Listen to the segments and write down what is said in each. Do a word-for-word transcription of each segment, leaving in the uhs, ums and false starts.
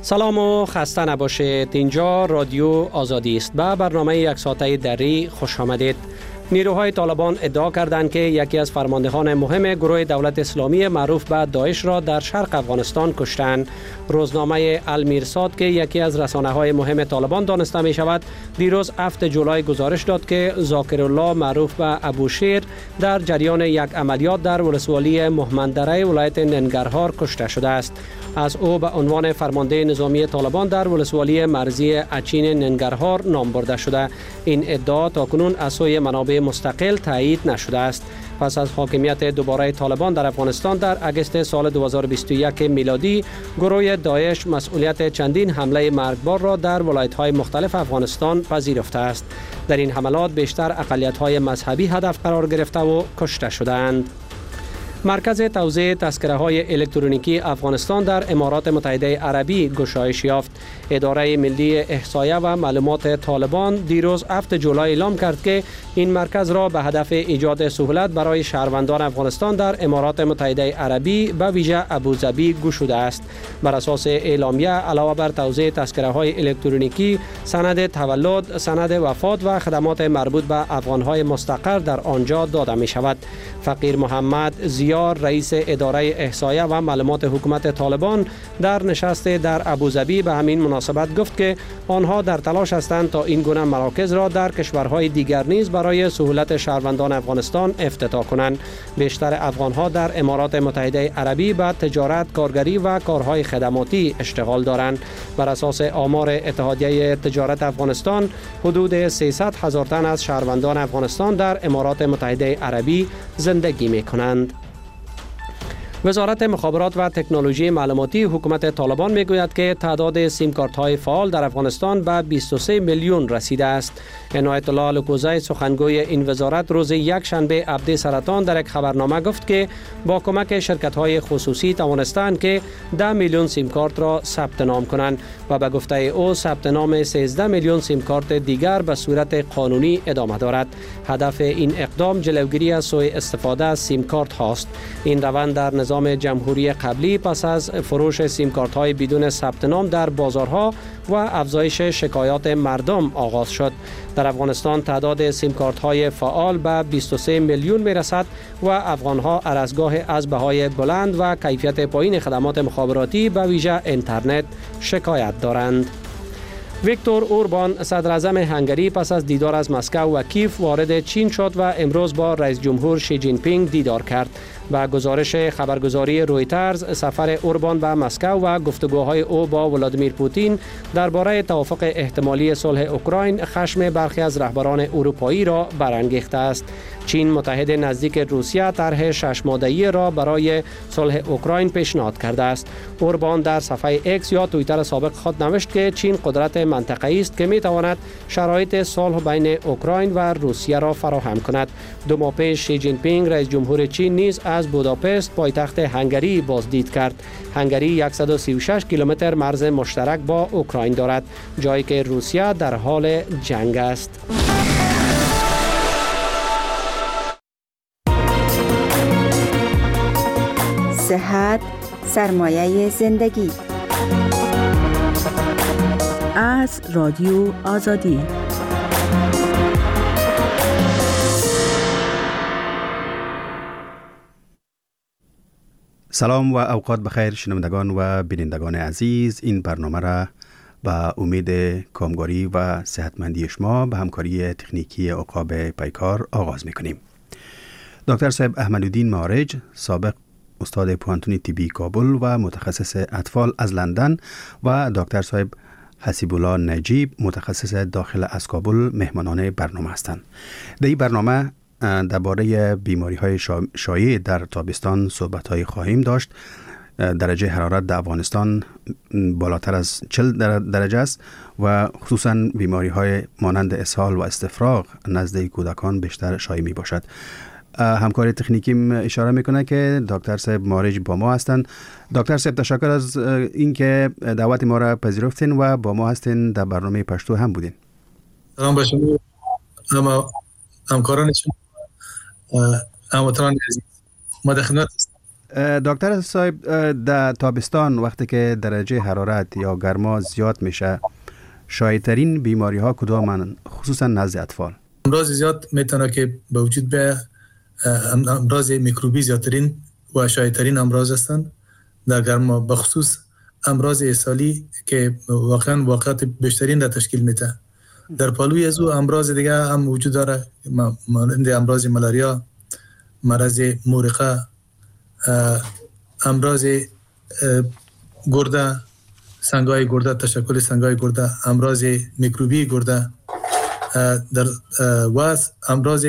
سلام و خسته نباشید. اینجا رادیو آزادی است. به برنامه یک ساعته دری خوش آمدید. نیروهای طالبان ادعا کردند که یکی از فرماندهان مهم گروه دولت اسلامی معروف به داعش را در شرق افغانستان کشتند. روزنامه المیرصاد که یکی از رسانه‌های مهم طالبان دانسته می شود، دیروز هفتم جولای گزارش داد که ذاکرالله معروف به ابوشیر در جریان یک عملیات در ولسوالی مهمندره ولایت ننگرهار کشته شده است. از او به عنوان فرمانده نظامی طالبان در ولسوالی مرزی اچین ننگرهار نام برده شده. این ادعا تاکنون از سوی منابع مستقل تایید نشده است. پس از حاکمیت دوباره طالبان در افغانستان در اگست سال دو هزار و بیست و یک میلادی، گروه داعش مسئولیت چندین حمله مرگبار را در ولایت‌های مختلف افغانستان پذیرفته است. در این حملات بیشتر اقلیت‌های مذهبی هدف قرار گرفته و کشته شدند. مرکز توزیع تذکره‌های الکترونیکی افغانستان در امارات متحده عربی گشایش یافت. اداره ملی احصایه و معلومات طالبان دیروز هفتم جولای اعلام کرد که این مرکز را به هدف ایجاد سهولت برای شهروندان افغانستان در امارات متحده عربی به ویژه ابوظبی گشوده است. بر اساس اعلامیه علاوه بر توزیع تذکره‌های الکترونیکی، سند تولد، سند وفات و خدمات مربوط به افغان‌های مستقر در آنجا داده می شود. فقیر محمد زیار، رئیس اداره احصایه و معلومات حکومت طالبان، در نشست در ابوظبی به همین مناسبت گفت که آنها در تلاش هستند تا این گونه مراکز را در کشورهای دیگر نیز برای سهولت شهروندان افغانستان افتتاح کنند. بیشتر افغانها در امارات متحده عربی به تجارت، کارگری و کارهای خدماتی اشتغال دارند. بر اساس آمار اتحادیه تجارت افغانستان، حدود سیصد هزار تن از شهروندان افغانستان در امارات متحده عربی زندگی می کنند. وزارت مخابرات و تکنولوژی معلوماتی حکومت طالبان میگوید که تعداد سیم کارت های فعال در افغانستان به بیست و سه میلیون رسیده است. عنایت الله الکوزی، سخنگوی این وزارت، روز یک شنبه عبد سرطان در یک خبرنامه گفت که با کمک شرکت های خصوصی توانستند که ده میلیون سیم کارت را ثبت نام کنند و به گفته او ثبت نام سیزده میلیون سیم کارت دیگر به صورت قانونی ادامه دارد. هدف این اقدام جلوگیری از سوء استفاده از سیم کارت هاست. این روند در نظام جمهوری قبلی پس از فروش سیم کارت های بدون ثبت نام در بازارها و افزایش شکایات مردم آغاز شد. در افغانستان تعداد سیم کارت های فعال به بیست و سه میلیون می رسد و افغان ها هر از گاه از بهای بلند و کیفیت پایین خدمات مخابراتی به ویژه اینترنت شکایت دارند. ویکتور اوربان، صدر اعظم هنگری، پس از دیدار از مسکو و کیف وارد چین شد و امروز با رئیس جمهور شی جین پینگ دیدار کرد. با گزارش خبرگزاری رویترز، سفر اوربان به مسکو و گفتگوهای او با ولادیمیر پوتین درباره توافق احتمالی صلح اوکراین خشم برخی از رهبران اروپایی را برانگیخته است. چین متحد نزدیک روسیه طرح شش ماده‌ای را برای صلح اوکراین پیشنهاد کرده است. اوربان در صفحه اکس یا توییتر سابق خود نوشت که چین قدرت منطقه‌ای است که می‌تواند شرایط صلح بین اوکراین و روسیه را فراهم کند. دو ماه پیش شی جین پینگ، رئیس جمهور چین، نیز از بوداپست، پایتخت هنگری، بازدید کرد. هنگری صد و سی و شش کیلومتر مرز مشترک با اوکراین دارد، جایی که روسیه در حال جنگ است. صحت سرمایه زندگی. از رادیو آزادی. سلام و اوقات بخیر شنوندگان و بینندگان عزیز. این برنامه را با امید کامگاری و صحتمندی شما به همکاری تکنیکی عقاب پیکار آغاز می‌کنیم. دکتر صاحب احمدالدین معارج، سابق استاد پوهنتون طبی کابل و متخصص اطفال از لندن، و دکتر صاحب حسیب الله نجیب، متخصص داخل از کابل، مهمانان برنامه هستند. در این برنامه درباره بیماری‌های شایع در تابستان صحبت‌های خواهیم داشت. درجه حرارت در افغانستان بالاتر از چهل درجه است و خصوصاً بیماری‌های مانند اسهال و استفراغ نزد کودکان بیشتر شایع می باشد. همکاری تکنیکی اشاره میکنه که دکتر صاحب معارج با ما هستند. دکتر صاحب تشکر از اینکه دعوت ما را پذیرفتین و با ما هستین، در برنامه پشتو هم بودین. سلام با شما همکاران شما، هموطنان عزیز. ما در خدمت هستیم. دکتر صاحب، در تابستان وقتی که درجه حرارت یا گرما زیاد میشه، شایع‌ترین بیماری ها کدامن، خصوصا نزد اطفال؟ امراض زیاد میتونه که به وجود به امراض میکروبی زیادترین و شایع‌ترین امراض هستند در گرما، به خصوص امراض اسهالی که واقعا واقعات بیشترین را تشکیل میده. در پالوی از او امراض دیگه هم وجود داره، مانند امراض ملاریا، مرض مورقه، امراض گرده، سنگای گرده، تشکل سنگای گرده، امراض میکروبی گرده، در و امراض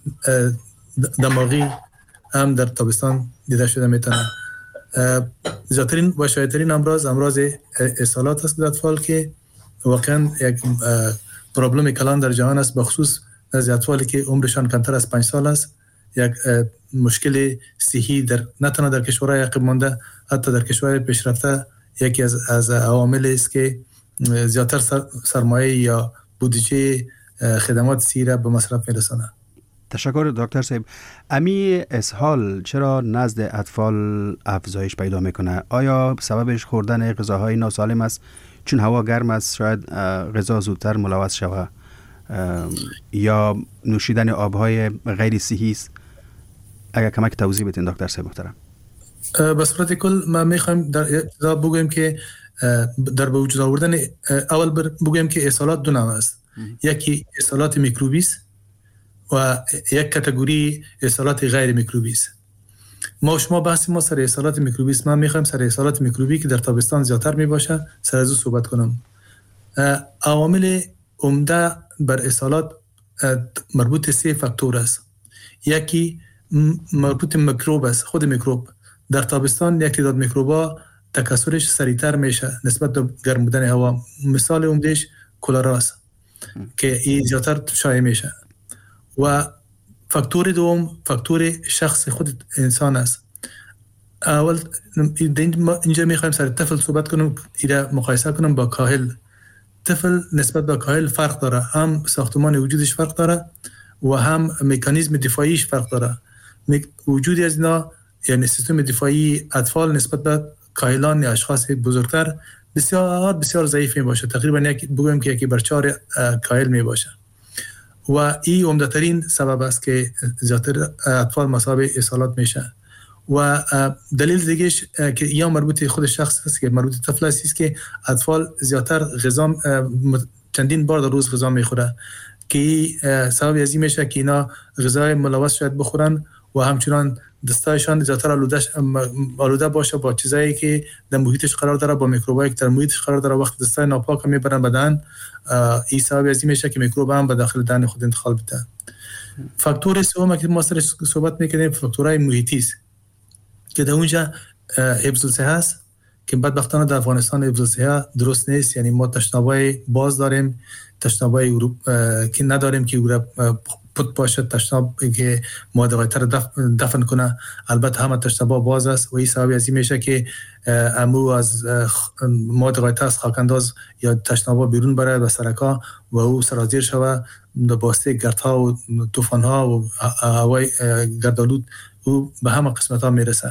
دماغی هم در تابستان دیده شده میتونه. زیادترین و شایع‌ترین امراض امراض اسهالات است در اطفال که واقعا یک پرابلم کلان در جهان است، بخصوص از اطفالی که عمرشان کمتر از پنج سال است. یک مشکل صحی در نه تنها در کشورهای عقب مانده، حتی در کشورهای پیشرفته یکی از از عوامل است که زیادتر سرمایه یا بودجه خدمات صحی را به مصرف میرسانه. تشکر دکتر صاحب. امی اسهال چرا نزد اطفال افزایش پیدا میکنه؟ آیا سببش خوردن غذاهای ناسالم است؟ چون هوا گرم است شاید غذا زودتر ملوث شود، یا نوشیدن آبهای غیر صحی است؟ اگر کمک توضیح بدین دکتر صاحب محترم. به صورت کل ما میخوایم در ابتدا بگویم که در به وجود آوردن، اول بگویم که اسهالات دو نوع است. یکی اسهالات میکروبی است و یک کاتگوری اسهالات غیر میکروبی است. ما شما بحث ما سر اسهالات میکروبی است. ما میخوایم سر اسهالات میکروبی که در تابستان زیادتر میباشه سر از او صحبت کنم. عوامل عمده بر اسهالات مربوط سه فاکتور است. یکی مربوط میکروب است، خود میکروب. در تابستان یک تعداد میکروبا تکثرش سریعتر میشه نسبت به گرم بودن هوا. مثال عمدهش کلرا است که این زیادتر شایع میشه. و فاکتور دوم فاکتور شخص خود انسان است. اول اینجا میخوایم سر طفل صحبت کنم، ایره مقایسه کنم با کاهل. طفل نسبت به کاهل فرق داره، هم ساختمان وجودش فرق داره و هم مکانیزم دفاعیش فرق داره. وجودی از اینا یعنی سیستم دفاعی اطفال نسبت به کاهلان یا اشخاص بزرگتر بسیار بسیار ضعیف می باشه. تقریبا یک بگویم که یکی بر چهار کاهل می باشه و این عمده‌ترین سبب است که زیادتر اطفال مصاب اسهالات میشه. و دلیل دیگهش که یا مربوط خود شخص است که مربوط طفل است که اطفال زیادتر غذا چندین بار در روز غذا میخوره که سبب از این میشه که اینا غذای ملوث شاید بخورن و همچنان دستایشان زیادتر آلوده آلوده باشه با چیزایی که در محیطش قرار داره، با میکروبایی که در محیطش قرار داره. وقت دستای ناپاک میبرن بدن، این سبب از این میشه که میکروب هم به داخل دهن خود انتقال بده. فاکتور سوم که ما سرش صحبت میکنیم فاکتورهای محیطی است که در اونجا حفظ الصحه است که بدبختانه در افغانستان حفظ الصحه درست نیست. یعنی ما تشنابای باز داریم، تشنابای که نداریم که پت باشه، تشناب که مواد غایطه دفن, دفن کنه. البته همه تشنابا باز است و این سبب از این میشه که امو از مواد غایطه از خاکانداز یا تشنابا بیرون بره به سرکا و او سرازیر شوه به واسطه گردها و طوفان‌ها و هوای گردآلود او به همه قسمت‌ها میرسه.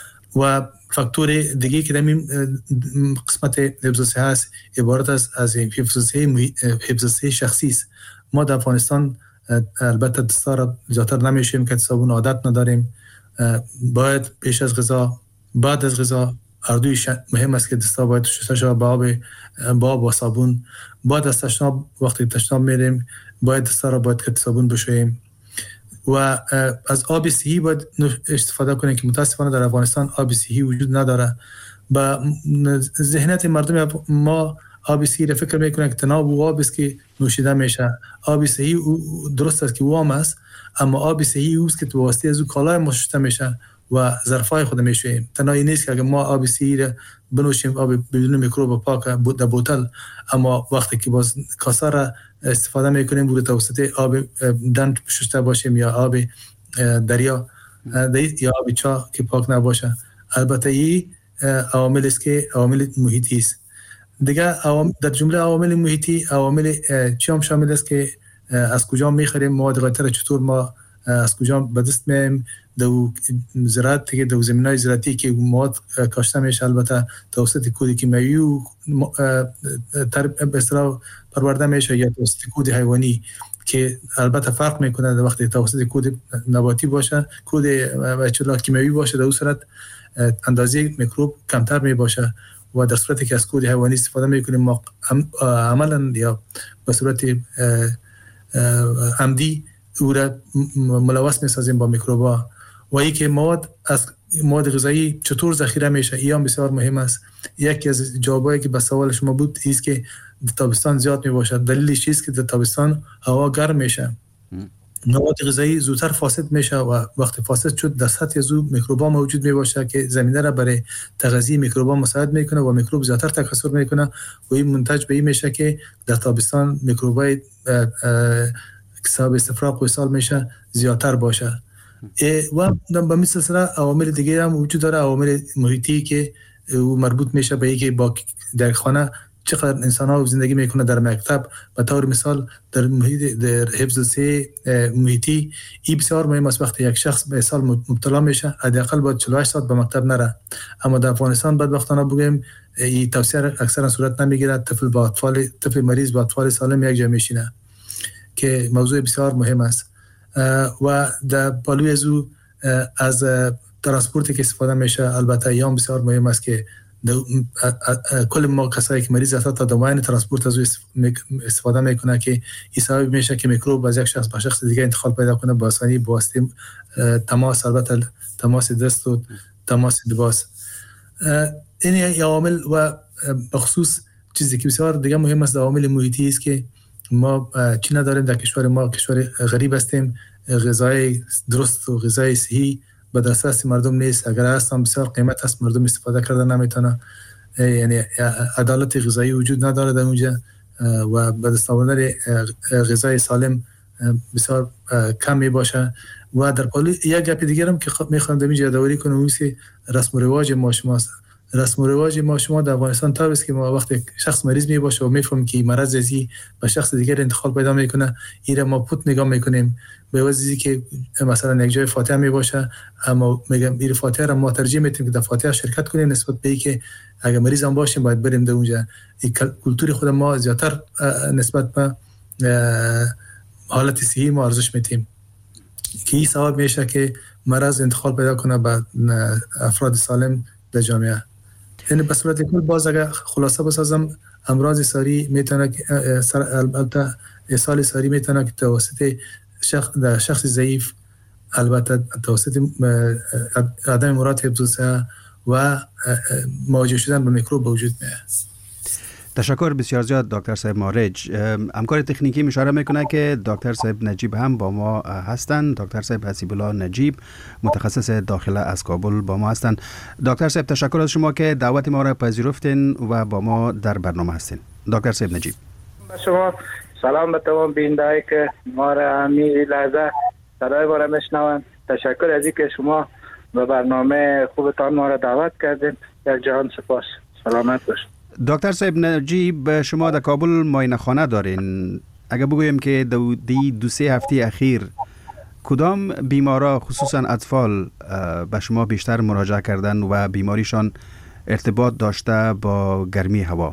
و فاکتور دیگه که در این قسمت حفظ الصحه است عبارت است از حفظ الصحه حفظ الصحه شخصی است. ما در افغانستان البته دستار زیادتر نمیشیم که صابون عادت نداریم. باید پیش از غذا بعد از غذا هر دوی مهم است که دستا باید شسته شود با آب با آب و صابون. بعد از تشناب وقتی تشناب میریم باید دستا را باید که صابون بشوییم و از آب صحی باید استفاده کنیم که متاسفانه در افغانستان آب صحی وجود نداره. با ذهنیت مردم ما آب صحی را فکر میکنن که تناب و آب است که نوشیده میشه. آب صحی درست است که وام است، اما آب صحی اوست که تو واسطه از او کالای ما شسته میشه و ظرفای خود میشوییم. تنها این نیست که اگر ما آب صحی را بنوشیم آب بدون میکروب پاک در بوتل، اما وقتی که باز کاسه را استفاده میکنیم بود توسط آب دند شسته باشیم یا آب دریا یا آب چاه که پاک نباشه. البته این عوامل است که عوامل محیطی است. دیگه در جمله عوامل محیطی عوامل چی هم شامل است که از کجا میخریم مواد غایطه را چطور ما از کجا به دست میایم؟ دو زراعت که دو زمینای زراعتی که مواد کاشته میشه البته توسط کود کیمیایی و به اصطلاح پرورده میشه یا توسط کود حیوانی که البته فرق میکنه در وقتی توسط کود نباتی باشه، کود اصطلاح کیمیایی باشه در اون صورت اندازه میکروب کمتر می باشه و در صورتی که از کود حیوانی استفاده میکنیم ما عملا یا به صورت عمدی او را ملوث میسازیم با میکروبا. و ای که مواد از مواد غذایی چطور ذخیره میشه این بسیار مهم است. یکی از جوابایی که به سوال شما بود است که در تابستان زیاد می باشد. دلیلش چیست که در تابستان هوا گرم میشه، مواد غذایی زودتر فاسد میشه و وقتی فاسد شد در سطح زو میکروبا موجود می باشه که زمینه را برای تغذیه میکروبا مساعد میکنه و میکروب زیادتر تکثر میکنه و این منتج به این میشه که در تابستان میکروبای حساب استفراغ و ایصال میشه زیادتر باشه. و به مثل سره عوامل دیگه هم وجود داره، عوامل محیطی که مربوط میشه به اینکه با در خانه چقدر انسان ها زندگی میکنه، در مکتب به طور مثال در محیط در حفظ سه محیطی این بسیار مهم است. وقتی یک شخص به سال مبتلا میشه حداقل باید چهل و هشت ساعت به مکتب نره، اما در افغانستان بدبختانه بگیم این توصیه اکثرا صورت نمیگیره. طفل با اطفال طفل مریض با اطفال سالم یک جا میشینه که موضوع بسیار مهم است. و در پالوی ازو از ترانسپورتی که استفاده میشه البته ایام بسیار مهم است که کل ما کسایی که مریض هستند تا دومین ترانسپورت از استفاده میکنه که این سبب میشه که میکروب از یک شخص به شخص دیگه انتقال پیدا کنه با آسانی با واسطه تماس، البته تماس دست و تماس لباس. این عوامل و بخصوص چیزی که بسیار دیگه مهم است عوامل محیطی است که ما چی نداریم در کشور ما. کشور غریب هستیم، غذای درست و غذای صحی به دسترس مردم نیست. اگر هست هم بسیار قیمت هست، مردم استفاده کردن نمیتونه. یعنی عدالت غذایی وجود نداره در اونجا و به دست آوردن غذای سالم بسیار کم می باشه. و در پالو یک گپ دیگه هم که میخوام در اینجا یادآوری کنم اون که رسم و رواج ما شماست. رسم و رواج ما شما در افغانستان تا است که ما وقتی شخص مریض می باشه و میفهمیم که مرض ازی به شخص دیگر انتقال پیدا میکنه، این ما پوت نگاه میکنیم به واسطه که مثلا یک جای فاتحه می باشه، اما میگم این فاتحه را ما ترجیح میدیم که در فاتحه شرکت کنیم نسبت به اینکه اگر مریض هم باشیم باید بریم در اونجا. این کلتور خود ما زیادتر نسبت به حالت صحی ما ارزش میدیم که این سبب میشه که مرض انتقال پیدا کنه به افراد سالم در جامعه. یعنی به صورت کل باز اگر خلاصه بسازم امراض ساری میتونه البته اسهال ساری میتونه که توسط شخص در شخص ضعیف البته توسط عدم مراعات حفظ و مواجه شدن با میکروب به وجود میاد. تشکر بسیار زیاد دکتر صاحب مارج. همکار تکنیکی اشاره میکنه که دکتر صاحب نجیب هم با ما هستند. دکتر صاحب حسیب الله نجیب متخصص داخله از کابل با ما هستند. دکتر صاحب تشکر از شما که دعوت ما را پذیرفتین و با ما در برنامه هستین. دکتر صاحب نجیب. شما سلام به تمام بیننده‌ای که ما را همین لحظه صدای ما را میشنوند. تشکر از اینکه شما به برنامه خوبتان ما را دعوت کردین. یک جهان سپاس. سلامت باشید. دکتر صاحب نجیب، شما در کابل معاینه خانه دارین. اگر بگویم که دو, دی دو سه هفته اخیر کدام بیمارا خصوصا اطفال به شما بیشتر مراجعه کردن و بیماریشان ارتباط داشته با گرمی هوا؟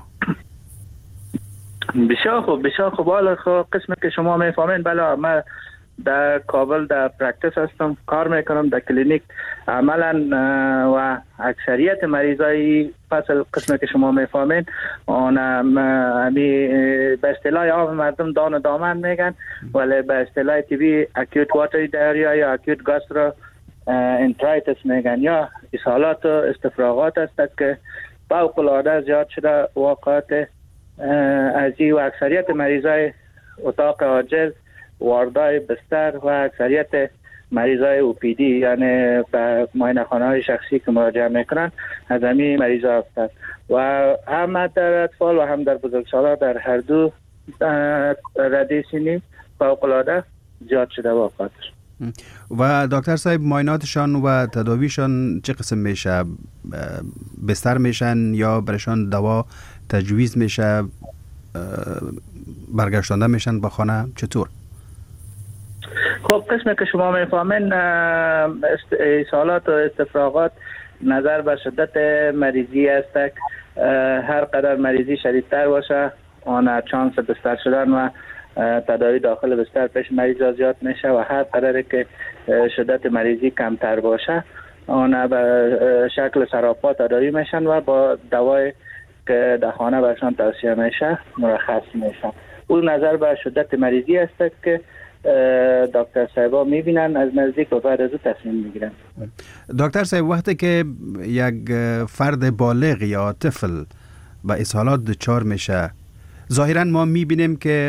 بسیار خوب بسیار خوب. حالا قسمی که شما میفهمین بله من در کابل در پرکتیس هستم، کار میکنم در کلینیک عملا و اکثریت مریضای فصل قسمی که شما میفهمین اون همی به اصطلاح عام مردم دان و دامن میگن، ولی به اصطلاح طبی اکیوت واتری دایریا یا اکیوت گاسترو انترایتس میگن یا اسهالات و استفراغات است که فوق العاده زیاد شده واقعات از این و اکثریت مریضای اتاق عاجز واردای بستر و اکثریت مریضای او پی دی یعنی به معاینه خانه های شخصی که مراجعه میکنن از همین مریضا هستند و هم در اطفال و هم در بزرگسالان در هر دو رده سنی فوق العاده زیاد شده واقعاتش. و دکتر صاحب معایناتشان و تداویشان چه قسم میشه؟ بستر میشن یا برشان دوا تجویز میشه؟ برگشتانده میشن با خانه؟ چطور؟ خب قسمی که شما میفهمین ایصالات و استفراغات نظر به شدت مریضی است که هر قدر مریضی شدیدتر باشه آن چانس بستر شدن و تداوی داخل بستر پیش مریض زیاد میشه و هر قدر که شدت مریضی کمتر باشه آن به شکل سراپا تداوی میشن و با دوای که در خانه برشان توصیه میشه مرخص میشن. اون نظر به شدت مریضی است که دکتر صاحبا میبینن از نزدیک و بعد از او تصمیم میگیرن. دکتر صاحب وقتی که یک فرد بالغ یا طفل با اسهالات دچار میشه ظاهرا ما میبینیم که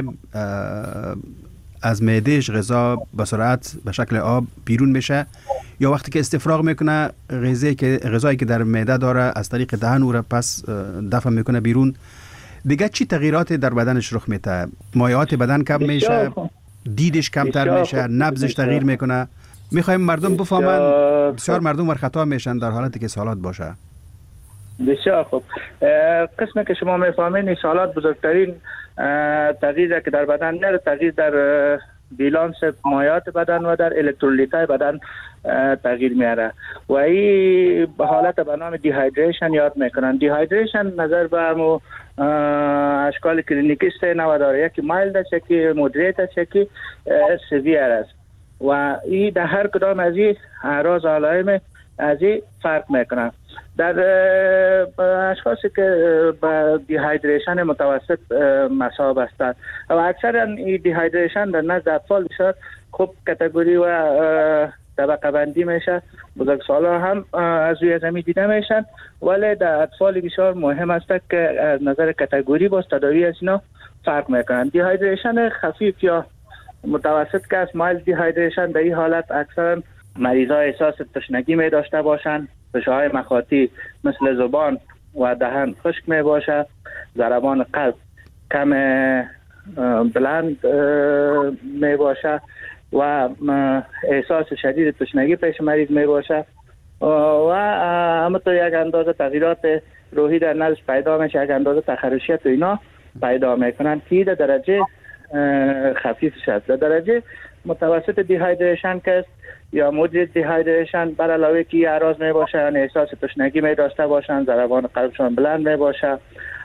از معدهش غذا به سرعت به شکل آب بیرون میشه یا وقتی که استفراغ میکنه غذایی که غذایی که در معده داره از طریق دهن او را پس دفع میکنه بیرون. دیگه چی تغییراتی در بدنش رخ میده؟ مایعات بدن کم میشه، دیدش کمتر میشه، نبضش تغییر میکنه. میخوایم مردم بفهمن بسیار مردم ور خطا میشن در حالتی که اسهالات باشه. بسیار خوب. قسمی که شما میفهمین اسهالات بزرگترین تغییر که در بدن میاره تغییر در بیلانس مایعات بدن و در الکترولیت‌های بدن تغییر میاره و این به حالت به نام دیهایدریشن یاد میکنن. دیهایدریشن نظر به مو اشکال کلینیکی سه نوع داره، یکی مایلد است، یکی مودریت است، یکی سیویر است و این در هر کدام از این اعراض و علائم از این فرق میکنن. در اشخاصی که با دیهایدریشن متوسط مصاب هستند و اکثرا این دیهایدریشن در نزد اطفال بسیار خوب کاتگوری و طبقه بندی میشه. بزرگسالان هم از روی زمین دیده میشن ولی در اطفال بسیار مهم است که از نظر کاتگوری باز تداوی از اینا فرق میکنن. دیهایدریشن خفیف یا متوسط که از مایلد دیهایدریشن در این حالت اکثرا مریضا احساس تشنگی می داشته باشند، فشارهای مخاطی مثل زبان و دهن خشک می باشه، ضربان قلب کم بلند می باشه و احساس شدید تشنگی پیش مریض می باشه و همونطور یک اندازه تغییرات روحی در نزدش پیدا میشه، یک اندازه تخرشیت و اینا پیدا میکنن که در درجه خفیف شد. در درجه متوسط دیهایدریشن که است یا مودریت دیهایدریشن بر علاوه که اعراض می باشه یعنی احساس تشنگی می داشته باشن، ضربان قلبشان بلند می باشه،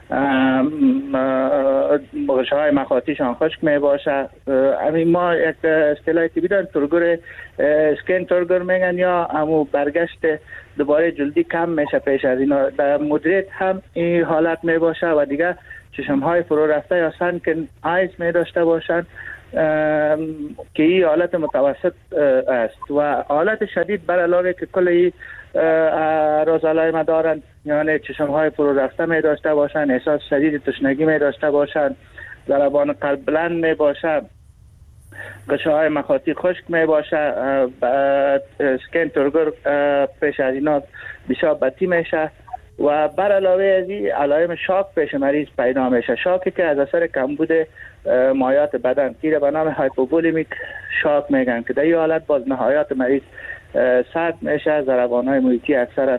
غشاهای مخاطیشان خشک می باشه. همین ما یک اصطلاحی که بیدن ترگور اسکین ترگور میگن یا همو برگشت دوباره جلدی کم میشه پیش از اینا. در مودریت هم این حالت می باشه و دیگه چشمهای فرو رفته یا سنکن آیز می داشته باشن که این حالت متوسط است و حالت شدید بر علاوه که کل این اعراض علائم دارن یعنی چشمهای فرو رفته می داشته باشن، احساس شدید تشنگی می داشته باشن، ضربان قلب بلند می باشه، غشاهای مخاطی خشک می باشه، اسکین ترگور پیش از اینا بسیار بدی میشه و بر علاوه از این علائم شاک پیش مریض پیدا میشه. شاکی که از اثر کمبود مایعات بدن که به نام هایپوولیمیک شاک میگن که در این حالت باز نهایات مریض سرد میشه، ضربان‌های محیطی اکثرا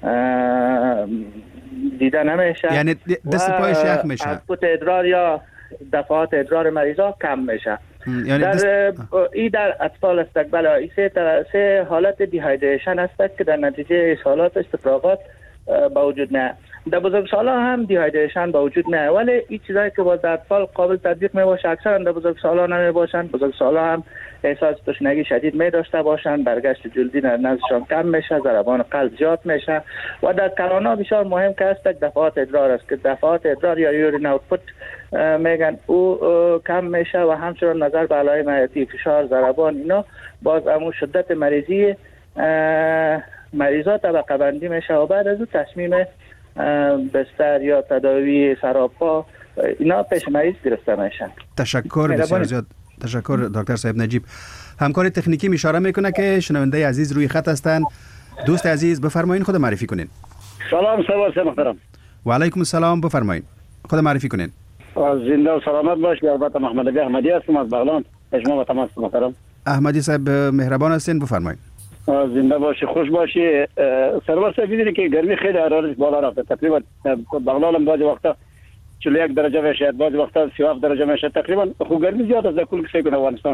دیده نمیشه یعنی دست پایش یخ میشه، اوتپوت ادرار یا دفعات ادرار مریضا کم میشه. یعنی در دست... ای در اطفال است بله ای سه, سه حالت دیهایدریشن است که در نتیجه اسهالات استفراغات با وجود نه. در بزرگسالان هم دیهایدریشن با وجود نه ولی این چیزایی که با در اطفال قابل تطبیق می باشه اکثرا در بزرگسالان نمی باشن. بزرگسالان هم احساس تشنگی شدید می داشته باشن، برگشت جلدی در نزدشان کم میشه، ضربان قلب زیاد میشه و در کرونا بسیار مهم که است دفعات ادرار است که دفعات ادرار یا یورین اوتپوت میگن او کم میشه و همچنین نظر به علائم حیاتی فشار ضربان اینا باز همون شدت مریضی مریضا طبقه بندی میشه و بعد از اون تصمیم بستر یا تداوی سراپا اینا پیش مریض گرفته میشن. تشکر بسیار زیاد. تشکر دکتر صاحب نجیب. همکار تکنیکی اشاره میکنه که شنونده عزیز روی خط هستند. دوست عزیز بفرمایید خود معرفی کنین. سلام سلام محترم. و علیکم السلام، بفرمایید خود معرفی کنین. زنده و سلامت باش. البته محمد علی احمدی هستم از بغلان. شما با تماس محترم. احمدی صاحب مهربان هستین، بفرمایید. زنده باشی، خوش باشی. سرور صاحب دیدین که گرمی خیلی حرارتش بالا رفته، تقریبا بغلان هم بعضی وقتا چهل و یک درجه میشه، بعضی وقتا سی و هفت درجه میشه. تقریبا خو گرمی زیاد از کل کسی کنه افغانستان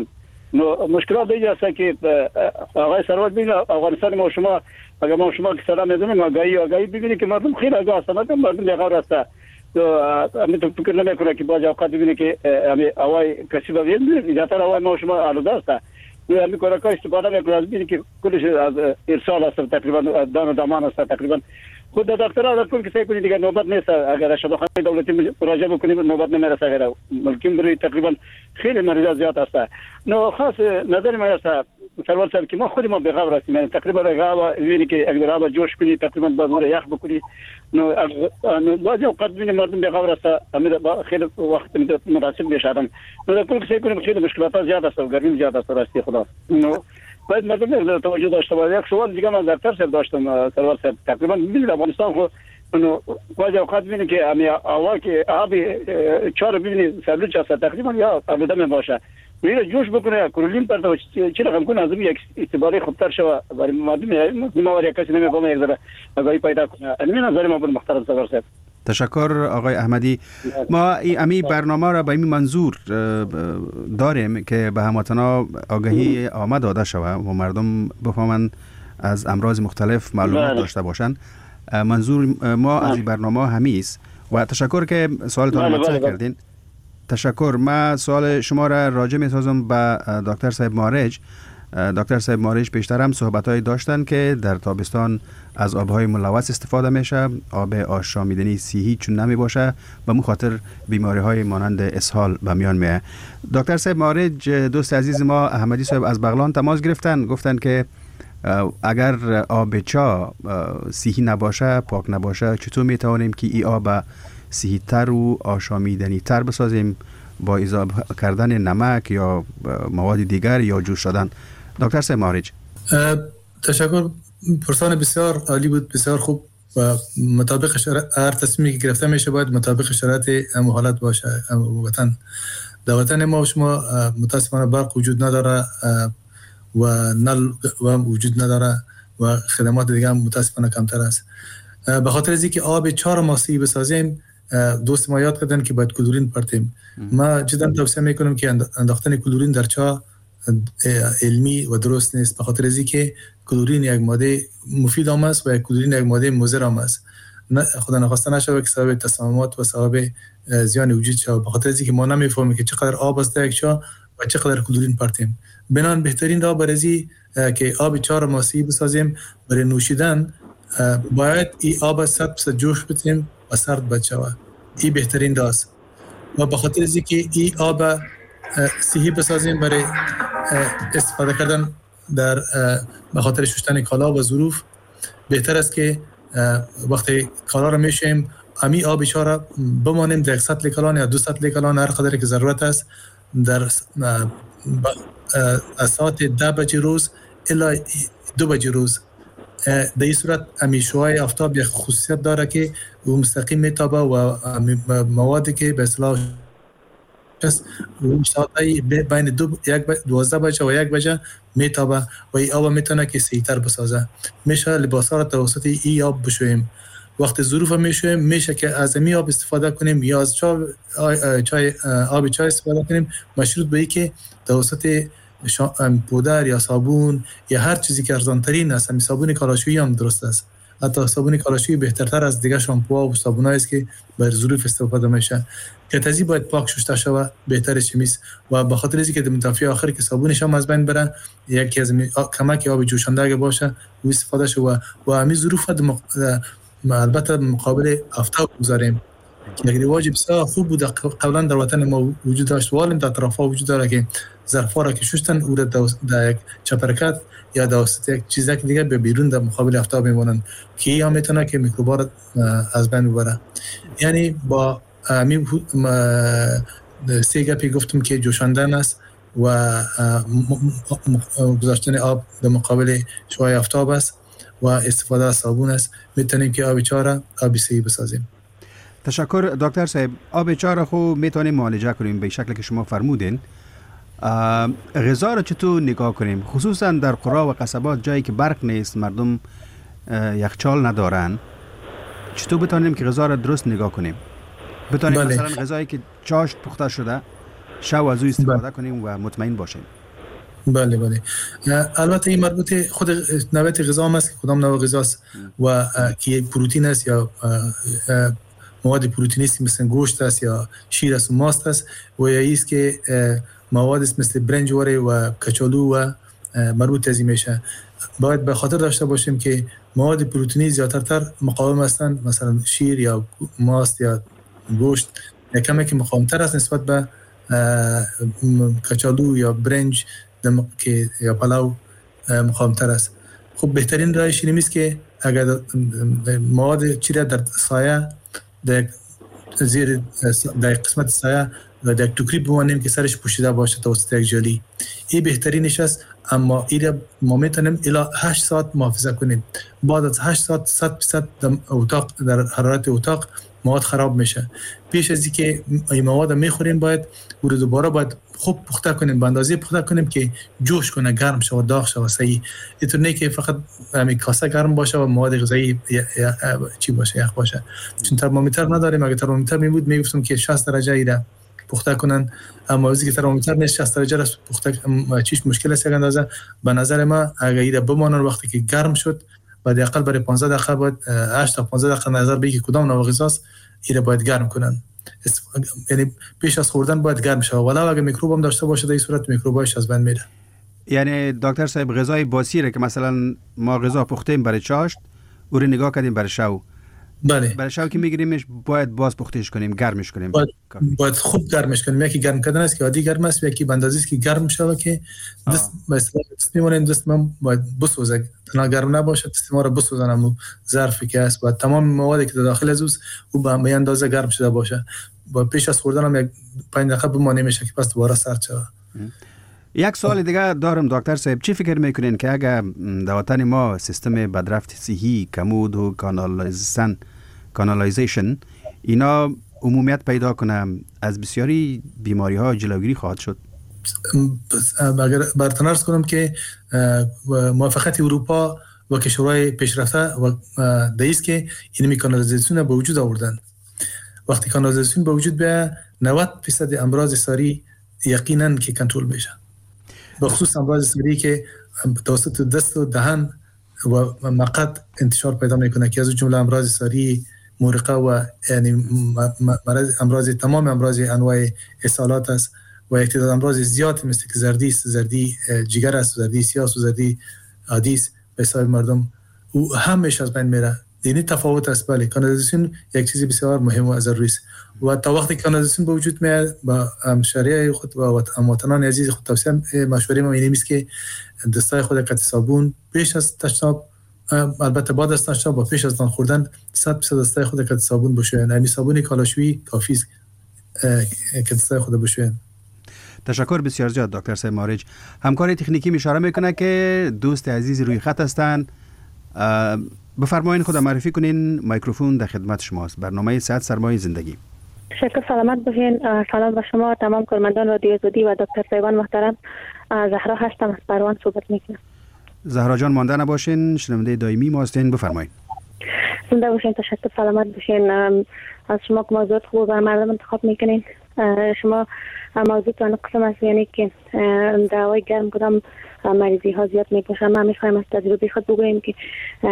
نو مشکلات دیگه است که آقای سروت ببین افغانستان ما شما اگر ما شما که سلام میدونیم آگاهی آگاهی ببینید که مردم خیلی آگاه هستند مردم بی‌غور هستند تو امی تو فکر نمیکنه که باز اوقات ببینید که امی اوای کسی با وین زیادتر اوای ما شما آلوده است نو امی کارا استفاده میکنه از ببینید که کلش از ارسال است تقریبا دان و دامان است تقریبا خود دکترها را کل کسی کنید دیگه نوبت نیست اگر شفاخانه دولتی مراجعه بکنید نوبت نمیرسه اگر ملکی بری تقریبا خیلی مریض زیاد است نو خاص نظر ما است سروال صاحب که ما خود ما بغور هستیم یعنی تقریبا غوا وینی که اگر آب جوش کنی تقریبا باز یخ بکنی نو بعضی اوقات ببینید مردم بغور است اما خیلی وقت مناسب میشدن نو کل کسی کنیم خیلی مشکلات زیاد است و گرمی زیاد است راستی خدا نو باید مردم توجه داشته باشه. یک سوال دیگه من در ترس داشتم سروال صاحب تقریبا ببینید افغانستان خو انه بعضی اوقات ببینید که امی هوا که آب چهار ببینید سبلوچ است تقریبا یا آلوده می باشه میره جوش بکنه کرولین پرتا چی رقم کنه از یک استباری خوبتر شوه برای مردم ما کسی نمیفهمه یک ذره آگاهی پیدا کنه علمی نظر ما بود محترم سروال صاحب. تشکر آقای احمدی. ما امی برنامه را به این منظور داریم که به هموطنا آگاهی آمد داده شود و مردم بفهمند از امراض مختلف معلومات داشته باشند. منظور ما از این برنامه همی است و تشکر که سوالتان مطرح کردین. تشکر. ما سوال شما را راجع می سازم به دکتر صاحب مارج. دکتر صاحب مارج پیشتر هم صحبت‌هایی داشتن که در تابستان از آب‌های ملوث استفاده میشه، آب آشامیدنی صحی چون نمی باشه، به مو خاطر بیماری‌های مانند اسهال به میان میاد. دکتر صاحب مارج دوست عزیز ما احمدی صاحب از بغلان تماس گرفتن، گفتن که اگر آب چا صحی نباشه، پاک نباشه، چطور میتوانیم که این آب صحی تر و آشامیدنی تر بسازیم با اضافه کردن نمک یا مواد دیگر یا جوش دادن؟ دکتر صاحب مارج. تشکر. پرسان بسیار عالی بود، بسیار خوب و مطابق شرایط هر تصمیمی که گرفته میشه باید مطابق شرایط هم حالت باشه. وطن در وطن ما و شما متاسفانه برق وجود نداره و نل و وجود نداره و خدمات دیگه هم متاسفانه کمتر است. به خاطر از اینکه آب چهار ماسی بسازیم دوست ما یاد کردن که باید کلورین پرتیم. ما جدا توصیه میکنم که انداختن کلورین در چا علمی و درست نیست، به خاطر از اینکه کلورین یک ماده مفید هم است و یک کلورین یک ماده مضر هم است. خدا نخواسته نشود که سبب تسممات و سبب زیان وجود شود، به خاطر از اینکه ما نمیفهمیم که چقدر آب است در یک چا و چقدر کلورین پرتیم. بنان بهترین راه برای که آب چهار ماسی بسازیم برای نوشیدن باید این آب صد درصد جوش بدیم و سرد بشود. این بهترین راه است و به خاطر از اینکه این آب صحی بسازیم برای استفاده کردن در به خاطر شستن کالا و ظروف بهتر است که وقتی کالا را میشیم امی آب چهار بمانیم در سطل کلان یا دو سطل کلان هر قدر که ضرورت است در از ساعت ده بجه روز الی دو بجه روز. در این صورت امیشوهای آفتاب یک خصوصیت داره که او مستقیم میتابه و موادی که به اصطلاح ساعتی بین دو یک دوازده بجه و یک بجه میتابه و این آب میتونه که سیتر بسازه. میشه لباسا را توسط این آب بشویم. وقت ظروف میشویم میشه که از این آب استفاده کنیم یا از چای آب چای استفاده کنیم، مشروط به این که توسط پودر یا صابون یا هر چیزی که ارزانترین است. همین صابون کالاشویی هم درست است. حتی صابون کالاشویی بهترتر از دیگه شامپوها و صابونایی است که بر ظروف استفاده میشه. که تازی باید پاک شسته شود بهتره چمیست و به خاطر اینکه در منطقه آخر که صابونش هم از بین بره یکی از کمک آب جوشنده اگه باشه و استفاده شو و و همین ظروف البته مقابل آفتاب گذاریم که یک رواج بسیار خوب بود قبلا در وطن ما وجود داشت. والم در اطرافا وجود داره که ظرفا را که شستن او را در یک چپرکت یا دوست یک چیزی که دیگه به بیرون در مقابل آفتاب میمونن که یا میتونه که میکروبا از بین ببره. یعنی با می سه گپی گفتم که جوشاندن است و گذاشتن آب در مقابل شعاع آفتاب است و استفاده از صابون است. میتونیم که آب چهار آب صحی بسازیم. تشکر دکتر صاحب. آب چهار خو میتونیم معالجه کنیم به شکلی که شما فرمودین. غذا را چطور نگاه کنیم، خصوصا در قرا و قصبات جایی که برق نیست، مردم یخچال ندارن، چطور بتونیم که غذا را درست نگاه کنیم؟ بتونیم بله. مثلا غذایی که چاشت پخته شده شو از او استفاده بله. کنیم و مطمئن باشیم. بله بله. البته این مربوط خود نوع غذا هم است که کدام نوع غذا است و که پروتئین است یا مواد پروتئینی مثل گوشت است یا شیر است و ماست است و یا است که مواد مثل برنج و کچالو و مربوط از این میشه. باید به خاطر داشته باشیم که مواد پروتئینی زیادتر مقاوم هستند، مثلا شیر یا ماست یا گوشت کمی که مقاومتر است نسبت به کچالو یا برنج که یا پلاو مقاومتر است. خب بهترین راهش این است که اگر مواد چیره در سایه در زیر در قسمت سایه و در ټوکری بمانیم که سرش پوشیده باشه توسط یک جالی، این بهترینش است. اما این ما میتونیم الی هشت ساعت محافظه کنیم. بعد از هشت ساعت صد درصد در اتاق در حرارت اتاق مواد خراب میشه. پیش از اینکه این مواد میخوریم باید او رو دوباره باید خوب پخته کنیم، به اندازه پخته کنیم که جوش کنه، گرم شه و داغ شه و صحیح. اینطور نه که فقط همین کاسه گرم باشه و مواد غذایی چی باشه، یخ باشه. چون ترمامیتر نداریم. اگه ترمامیتر می بود میگفتم که شصت درجه ایره پخته کنن، اما وقتی که ترمامیتر نیست شصت درجه را پخته چیش مشکل است. یک اندازه به نظر ما اگه ایره بمانن وقتی که گرم شد بعد اقل برای پانزده دقیقه باید هشت تا پانزده دقیقه نظر بگی کدام نوع غذاست ایره باید گرم کنن. یعنی پیش از خوردن باید گرم شه، ولی اگه میکروب هم داشته باشه در این صورت میکروبایش از بین میره. یعنی دکتر صاحب غذای باسیره که مثلا ما غذا پختیم برای چاشت او رو نگاه کردیم برای شو، بله برای شو که میگیریمش باید باز پختش کنیم، گرمش کنیم. باید, باید خوب گرمش کنیم. یکی گرم کردن است که عادی گرم است، یکی به اندازه‌ای که گرم شوه که دست مثلا دست میمونه، دست من باید بسوزه، تنها گرم نباشه، دست ما رو بسوزن. اما ظرفی که است باید تمام موادی که داخل از او به همه اندازه گرم شده باشه. با پیش از خوردن هم یک پنج دقیقه بمانه میشه که پس دوباره سرد شود. یک سوال دیگه دارم دکتر صاحب، چی فکر میکنین که اگر در وطن ما سیستم بدرفت صحی، کمود و کانالیزیشن کانالایزیشن اینا عمومیت پیدا کنه، از بسیاری بیماری ها جلوگیری خواهد شد؟ اگر براتون عرض کنم که موافقت اروپا و کشورهای پیشرفته و دایست که این کانالایزیشن به وجود آوردن. وقتی کانالایزیشن به وجود بیاید نود درصد امراض ساری یقینا که کنترل میشه، به خصوص امراض ساری که توسط دست و دهن و مقعد انتشار پیدا میکنه که از جمله امراض ساری، مرقه و یعنی مرض امراض تمام امراض انواع اسهالات است و یک تعداد امراض زیاد مثل که زردی است، زردی جگر است، زردی سیاه است، زردی عادی است به حساب مردم و همش از بین میره. یعنی تفاوت است. بله کانالایزیشن یک چیز بسیار مهم و ضروری است و تا وقتی کانالایزیشن به وجود میاد با همشهری خود و هموطنان عزیز خود توصیه مشوره ما اینه است که دستای خود قطع صابون پیش از تشناب، البته بعد از تشناب و پیش از نان خوردن صد درصد دستای خود قطع صابون بشوین. همین صابون کالاشویی کافی است که دستای خود بشوین. تشکر بسیار زیاد دکتر صاحب مارج. همکار تکنیکی اشاره میکنه که دوست عزیز روی خط هستند. بفرمایید خود معرفی کنین، میکروفون در خدمت شماست. برنامه صحت سرمایه زندگی. تشکر، سلامت باشین. سلام به شما تمام کارمندان رادیو آزادی و دکتر صاحبان محترم. زهرا هستم، از پروان صحبت میکنم. زهرا جان مانده نباشین، شنونده دائمی ما هستین، بفرمایید. زنده باشین، تشکر، سلامت باشین. از شما که موضوعات خوب برای مردم انتخاب میکنین. شما موضوعتان قسم است یعنی که دعوای گرم کدام مریضی ها زیاد میپوشن. من میخوایم از تجربه خود بگویم که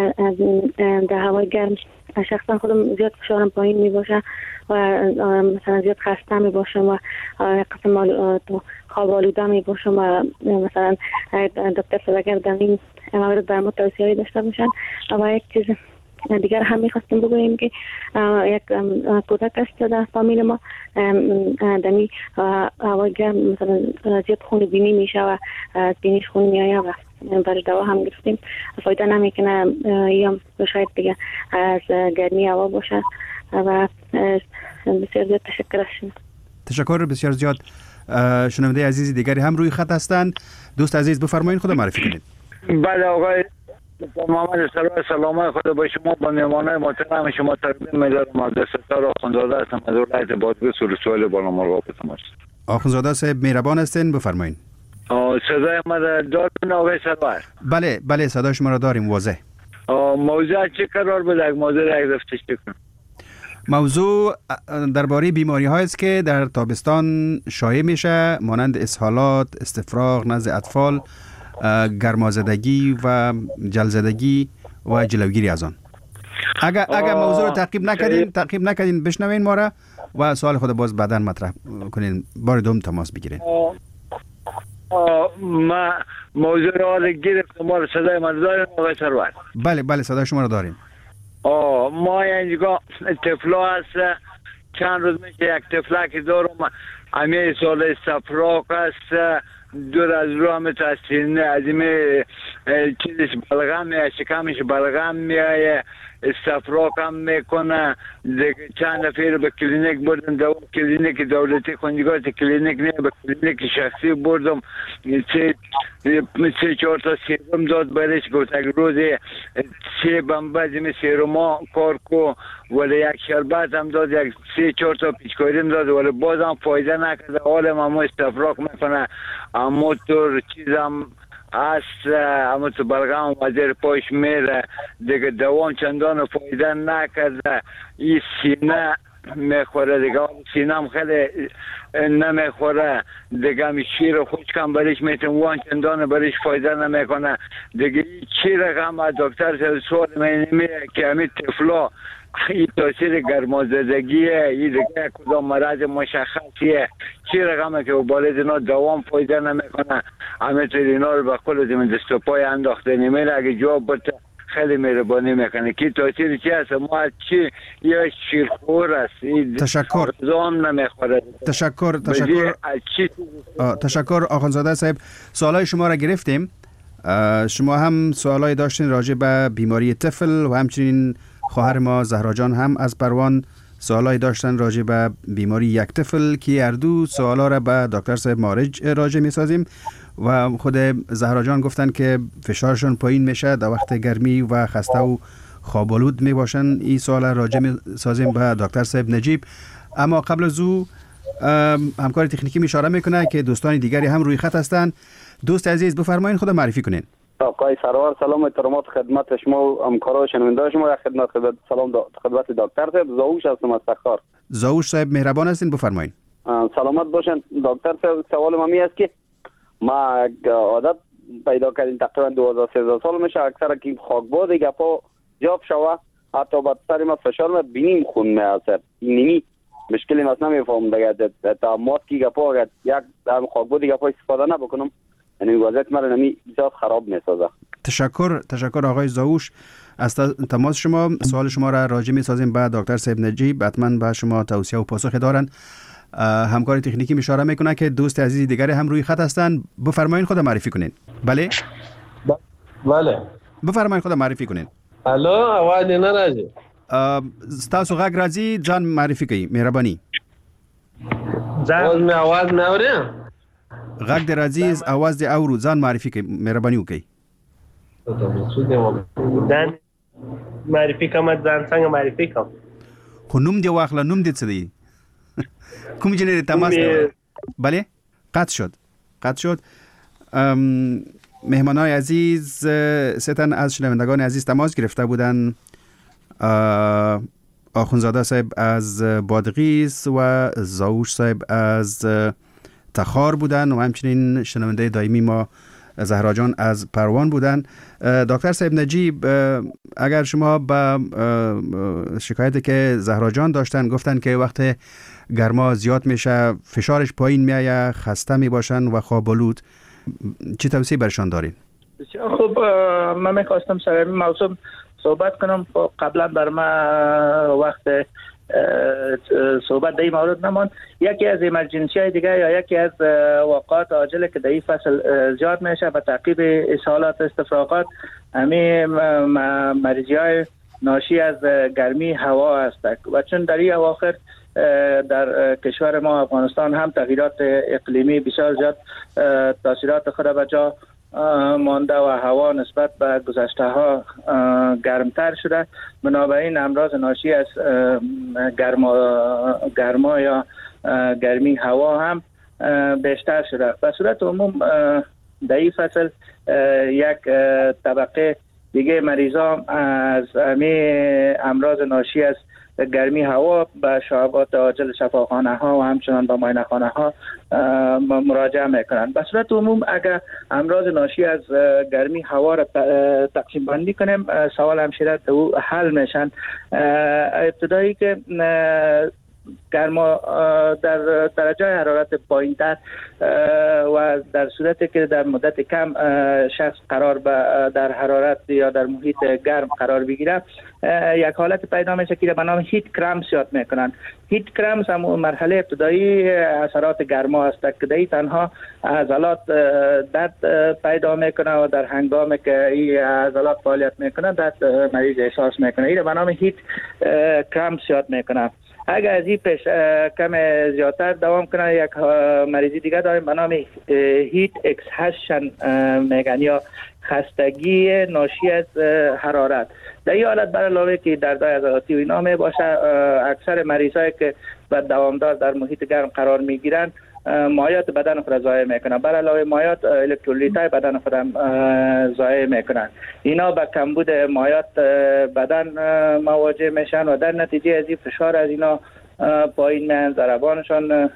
در هوای گرم شخصا خودم زیاد فشارم پایین میباشه و مثلا زیاد خسته میباشم و قسم خواب آلوده میباشم و مثلا دکتر صداگر در این مورد بر ما توصیه داشته باشن. و یک چیز دیگر هم میخواستیم بگوییم که یک کودک است در فامیل ما دمی هوای گرم مثلا زیاد خون بینی میشه و از بینیش خون میآید و برای دوا هم گرفتیم، فایده نمیکنه یا شاید دیگه از گرمی هوا باشه. و بسیار زیاد تشکر از شما. تشکر بسیار زیاد. شنونده عزیزی دیگری هم روی خط هستند. دوست عزیز بفرمایید خود معرفی کنید. بله آقای محمد سلام، سلام خدا با شما، با مهمانای محترم شما تقدیم می‌دارم. عبدالستار آخوندزاده هستم از ولایت بادغیس سول بالامرغاب هستم. آخوندزاده صاحب مهربان هستین، بفرمایید. صدای ما دارین آقای سرور؟ بله بله صدای شما را داریم واضح. موضوع چه قرار بود؟ یک موضوع را گرفتش کنم. موضوع درباره بیماری هایی است که در تابستان شایع میشه، مانند اسهالات، استفراغ نزد اطفال، گرمازدگی و جلزدگی و جلوگیری از آن. اگر اگر موضوع رو تعقیب نکردین تعقیب نکردین بشنوین ما را و سوال خود باز بعداً مطرح کنین، بار دوم تماس بگیرین. ما موضوع رو حال گرفتم، ما رو صدای من داریم آقای سرور؟ بله بله صدای شما رو داریم. آه ما اینجا طفلا هست، چند روز میشه یک طفلکی دارم، همه سال استفراغ است، دور از رو همه تحصیل از این چیزش بلغم میه، شکمش بلغم میه، استفراغ هم میکنه. دیگه چند نفر به کلینیک بردم، دو کلینیک دولتی خونجگاه کلینیک نه، به کلینیک شخصی بردم، سه سه چهار تا سیروم داد برش، گفت اگر روزی سه بمبه زمین سیروما کار کو، ولی یک شربت هم داد، یک سه چهار تا پیچکاری هم داد، ولی بازم فایده نکرده. حالم همه استفراغ میکنه، اما تو چیزم است، اما تو بلغم وزیر پاش میره، دیگه دوام چندان فایده نکرده. این سینه میخوره دیگه، سینه هم خیلی نمیخوره دیگه، همی شیر خوشکم برش میتون وان چندان برش فایده نمیکنه دیگه. چی رقم دکتر سوال میره که همی طفلا این تاثیر گرمازدگیه، این دیگه کدام مرض مشخصیه، چی رقمه که بالای اینا دوام فایده نمیکنه، همینطور اینا رو به خود زمین دست و پای انداخته نمیره. اگه جواب بده خیلی مهربانی میکنه که تاثیر چی هست. ما چی یا شیرخور است، تشکر زام نمیخوره. تشکر تشکر تشکر آخوندزاده صاحب، سوالای شما را گرفتیم. شما هم سوالای داشتین راجع به بیماری طفل و همچنین خواهر ما زهرا جان هم از پروان سوالای داشتن راجع به بیماری یک طفل که هر دو سوالا را به دکتر صاحب مارج راجع می سازیم و خود زهرا جان گفتن که فشارشون پایین میشه در وقت گرمی و خسته و خوابالود می باشن. این سوال راجع می سازیم به دکتر صاحب نجیب. اما قبل از او همکار تکنیکی اشاره میکنه که دوستان دیگری هم روی خط هستند. دوست عزیز بفرمایید خود معرفی کنین. آقای سرور سلام و احترامات خدمت شما و همکاران شنونده شما. خدمت سلام خدمت دکتر صاحب، زاوش هستم از تخار. زاوش صاحب مهربان هستین، بفرمایید. سلامت باشن دکتر صاحب. سوال من می است که ما عادت پیدا کردیم تقریبا دوازده سیزده سال میشه، اکثر که خاکباد گپا جاب شوه، حتی بدتر ما فشار ما بینیم خون می اثر اینی مشکلی ما نمیفهم دیگه. تامات کی گپا اگر یک دم خاکباد گپا استفاده نبکنم یعنی وضعیت مرا نمی بسیار خراب میسازه. تشکر تشکر آقای زاوش از تماس شما. سوال شما را راجع می سازیم به دکتر صاحب نجیب، حتما به شما توصیه و پاسخ دارن. همکار تکنیکی اشاره میکنه که دوست عزیزی دیگری هم روی خط هستن. بفرمایید خود معرفی کنین. بله بله بفرمایید خود معرفی کنین. الو आवाज نه راځي. تاسو غږ راځي، ځان معرفي کړئ مهرباني. ځان مې आवाज نه اوري. غږ د راځي، आवाज د اورو، ځان معرفي کړئ مهرباني وکړئ. ځان معرفي کوم، ځان څنګه معرفي کوم؟ خو نوم دی واخله، نوم دی څه دی؟ کوم جنری تماس داره؟ بله قطع شد قطع شد. مهمانای عزیز ستن از شنوندگان عزیز تماس گرفته بودن. آخوندزاده صاحب از بادغیس و زاوش صاحب از تخار بودن و همچنین شنونده دائمی ما زهرا جان از پروان بودن. دکتر صاحب نجیب، اگر شما با شکایتی که زهرا جان داشتن گفتن که وقت گرما زیاد میشه فشارش پایین میایه، خسته میباشن و خوابالود، چی توصیه برشان دارین؟ بسیار خوب. من میخواستم سر این موضوع صحبت کنم. قبلا بر ما وقت صحبت در این مورد نمان. یکی از ایمرجنسی های دیگه یا یکی از واقعات عاجله که در این فصل زیاد میشه به تعقیب اسهالات استفراغات، همین مریضی های ناشی از گرمی هوا است و چون در این اواخر در کشور ما افغانستان هم تغییرات اقلیمی بسیار زیاد تاثیرات خود به جا مانده و هوا نسبت به گذشته ها گرمتر شده، بنابراین امراض ناشی از گرما گرما یا گرمی هوا هم بیشتر شده. به صورت عموم در این فصل یک طبقه دیگه مریضا از امی امراض ناشی از گرمی هوا به شعبات عاجل شفاخانه ها و همچنان به معاینه خانه ها مراجعه میکنند. به صورت عموم اگر امراض ناشی از گرمی هوا را تقسیم بندی کنیم، سوال همشیره او حل میشن. ابتدایی که گرما در درجه حرارت پایین‌تر و در صورتی که در مدت کم شخص قرار در حرارت یا در محیط گرم قرار بگیره، یک حالت پیدا میشه که به نام هیت کرامپس یاد میکنن. هیت کرامپس هم مرحله ابتدایی اثرات گرما است که دی تنها عضلات درد پیدا میکنه و در هنگامی که این عضلات فعالیت میکنه درد مریض احساس میکنه. این به نام هیت کرامپس یاد میکنه. اگر از این پیش کم زیادتر دوام کنه، یک مریضی دیگه داریم به نام هیت اکسهشن میگن یا خستگی ناشی از حرارت. در این حالت برای علاوه که دردهای عضلاتی و اینا می باشه، اکثر مریضایی که به دوامدار در محیط گرم قرار میگیرن مایات بدن خود ضایع میکنن. بر علاوه مایات الکترولیت‌های بدن خود ضایع میکنن. اینا به کمبود مایات بدن مواجه میشن و در نتیجه از این فشار از اینا پایین میان، ضربانشان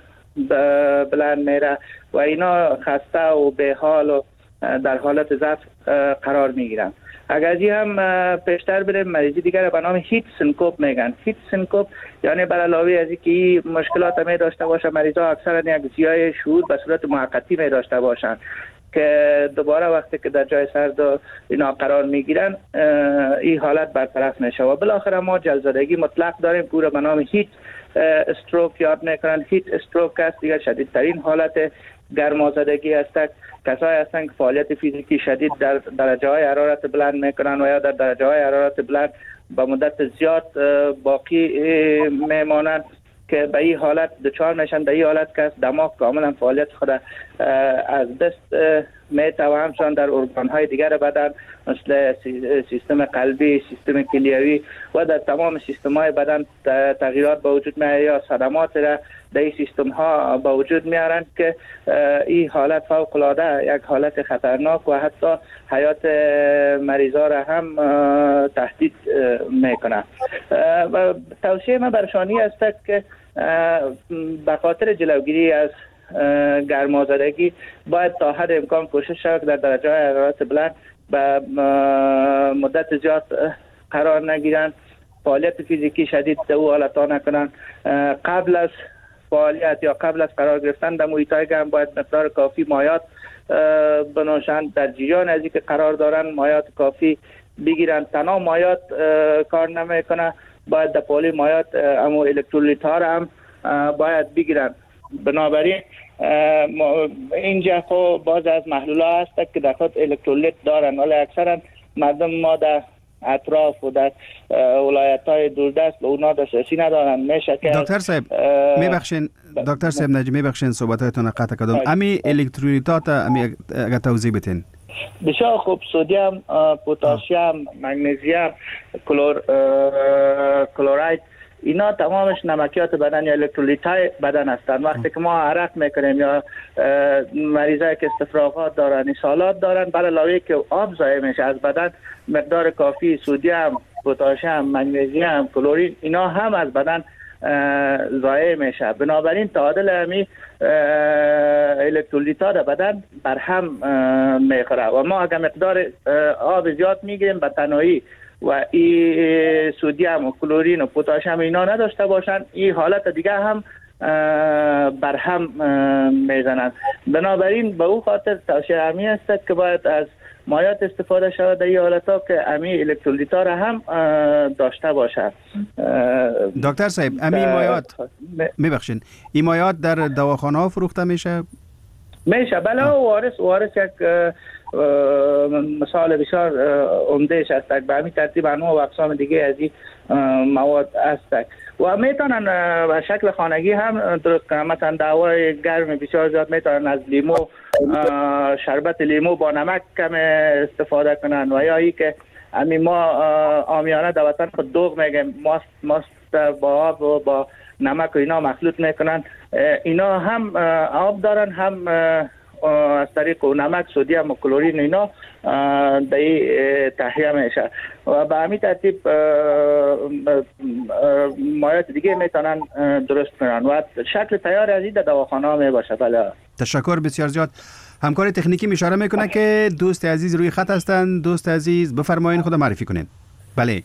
بلند میره و اینا خسته و بی‌حال و در حالت ضعف قرار میگیرن. اگر از این هم پیشتر بریم، مریضی دیگر به نام هیت سینکوپ میگن. هیت سینکوپ یعنی بر علاوه از اینکه این مشکلات می داشته باشه، مریضا اکثرا یک زیای شعور به صورت موقتی می داشته باشن که دوباره وقتی که در جای سرد و اینا قرار میگیرن این حالت برطرف میشه و بالاخره ما جلزدگی مطلق داریم که به نام هیت استروک یاد میکنن. هیت استروک است دیگر شدیدترین حالت گرمازدگی است. کسایی هستند که فعالیت فیزیکی شدید در درجه های حرارت بلند میکنن و یا در درجه های حرارت بلند با مدت زیاد باقی میمانند که به این حالت دچار میشن. در این حالت که دماغ کاملا فعالیت خود از دست میته و همچنان در ارگان های دیگر بدن مثل سیستم قلبی، سیستم کلیوی و در تمام سیستم های بدن تغییرات به وجود میاد یا صدمات را در این سیستم ها به وجود میارند که این حالت فوق العاده یک حالت خطرناک و حتی حیات مریضا را هم تهدید میکنه. و توصیه من برشانی است که به خاطر جلوگیری از گرمازدگی باید تا حد امکان کوشش شود در درجه های حرارت بلند به مدت زیاد قرار نگیرند، فعالیت فیزیکی شدید در او حالتا نکنند. قبل از فعالیت یا قبل از قرار گرفتن در محیط های گرم باید مقدار کافی مایات بنوشند. در جریان از اینکه قرار دارن مایات کافی بگیرن. تنها مایات کار نمیکنه، باید در پولی مایات اما الکترولیت ها را هم باید بگیرن. بنابراین اینجا خب باز از محلول ها هست که در خود الکترولیت دارن، ولی اکثرا مردم ما در اطراف و در ولایت های دوردست به اونا دسترسی ندارن. میشه که دکتر صاحب میبخشین دکتر صاحب نجی میبخشین صحبتاتون قطع کردم. امی الکترولیتات امی اگر توضیح بدین. بسیار خوب. سدیم، پتاسیم، مگنیزیم، کلور کلورید اینا تمامش نمکیات بدن یا الکترولیت های بدن هستند. وقتی که ما عرق میکنیم یا مریضایی که استفراغات دارن، اسهالات دارن، بر علاوه که آب ضایع میشه از بدن، مقدار کافی سدیم، پتاسیم، مگنیزیم، کلورید اینا هم از بدن ضایع میشه. بنابراین تعادل همی الکترولیت ها در بدن بر هم میخوره و ما اگر مقدار آب زیاد میگیریم به تنهایی و این سدیم و کلورین و پتاسیم اینا نداشته باشن، این حالت دیگه هم بر هم میزنند. بنابراین به او خاطر توصیه همی است که باید از مایات استفاده شود در این حالت ها که امی الکترولیت ها را هم داشته باشد. دکتر صاحب امی مایات میبخشین این مایات در دواخانه ها فروخته میشه؟ میشه بله. وارث وارث یک مثال بسیار عمدهش است. به همین ترتیب انواع و اقسام دیگه از این مواد است و میتونن به شکل خانگی هم درست کنن. مثلا دعوای گرم بسیار زیاد میتونن از لیمو، شربت لیمو با نمک کم استفاده کنن و یا ای که امی ما عامیانه در وطن خود دوغ میگیم، ماست ماست با آب و با نمک و اینا مخلوط میکنن. اینا هم آب دارن هم از طریق نمک، سدیم و کلورین اینا در تهیه میشه و به همین ترتیب مایات دیگه میتونن درست کنن و شکل تیار از این در دواخانه ها می باشه. بله تشکر بسیار زیاد. همکار تکنیکی اشاره میکنه که دوست عزیز روی خط هستند. دوست عزیز بفرمایید، خود معرفی کنین. بله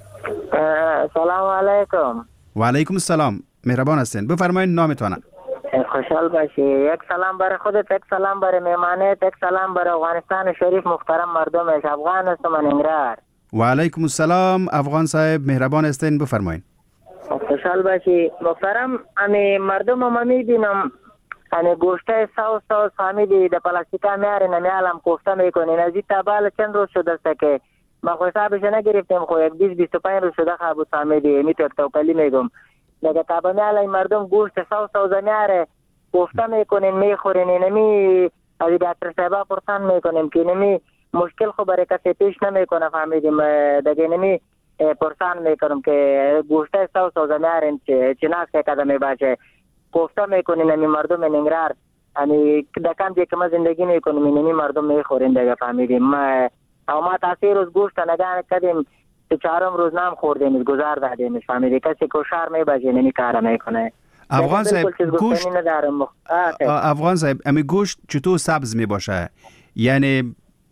سلام علیکم. و علیکم السلام، مهربان هستین، بفرمایید نامتون. خوشحال باشی. یک سلام برای خودت، یک سلام برای مهمانت، یک سلام برای افغانستان شریف محترم مردمش. افغان هستم من انگرار. و علیکم السلام افغان صاحب، مهربان هستین، بفرمایید. خوشحال باشی محترم. امی مردم ما میبینم امی گوشته ساوس ساوس فامیلی در پلاستیکا میارین امی علم کوفته میکنین. از این تابال چند روز شده است که ما خو حسابش نگرفتیم، خو یک بیست بیست و پنج روز شده خابود فامیلی می تو توکلی میگم دیگه تابا میاله مردم گوشت ساوس ساوس میاره کوفته میکنین میخورین. نمی از دکتر صاحب پرسان میکنیم که نمی مشکل خو برای کسی پیش نمیکنه فامیلی دیگه نمی پرسان میکنم که گوشت ساوس ساوس میارین چه ناس که قدم باشه کوفته میکنین. نمی مردم انگرار امی دکان دیگه که ما زندگی میکنیم نمی مردم میخورین دیگه فامیلی. ما او ما تاثیر روز گوشت نگاه کردیم که چهارم روز نام خوردیم گذار دادیم فامیلی. کسی کوشار میباشه نمی کار میکنه. افغان صاحب گوشت افغان صاحب امی گوشت چطور سبز میباشه؟ یعنی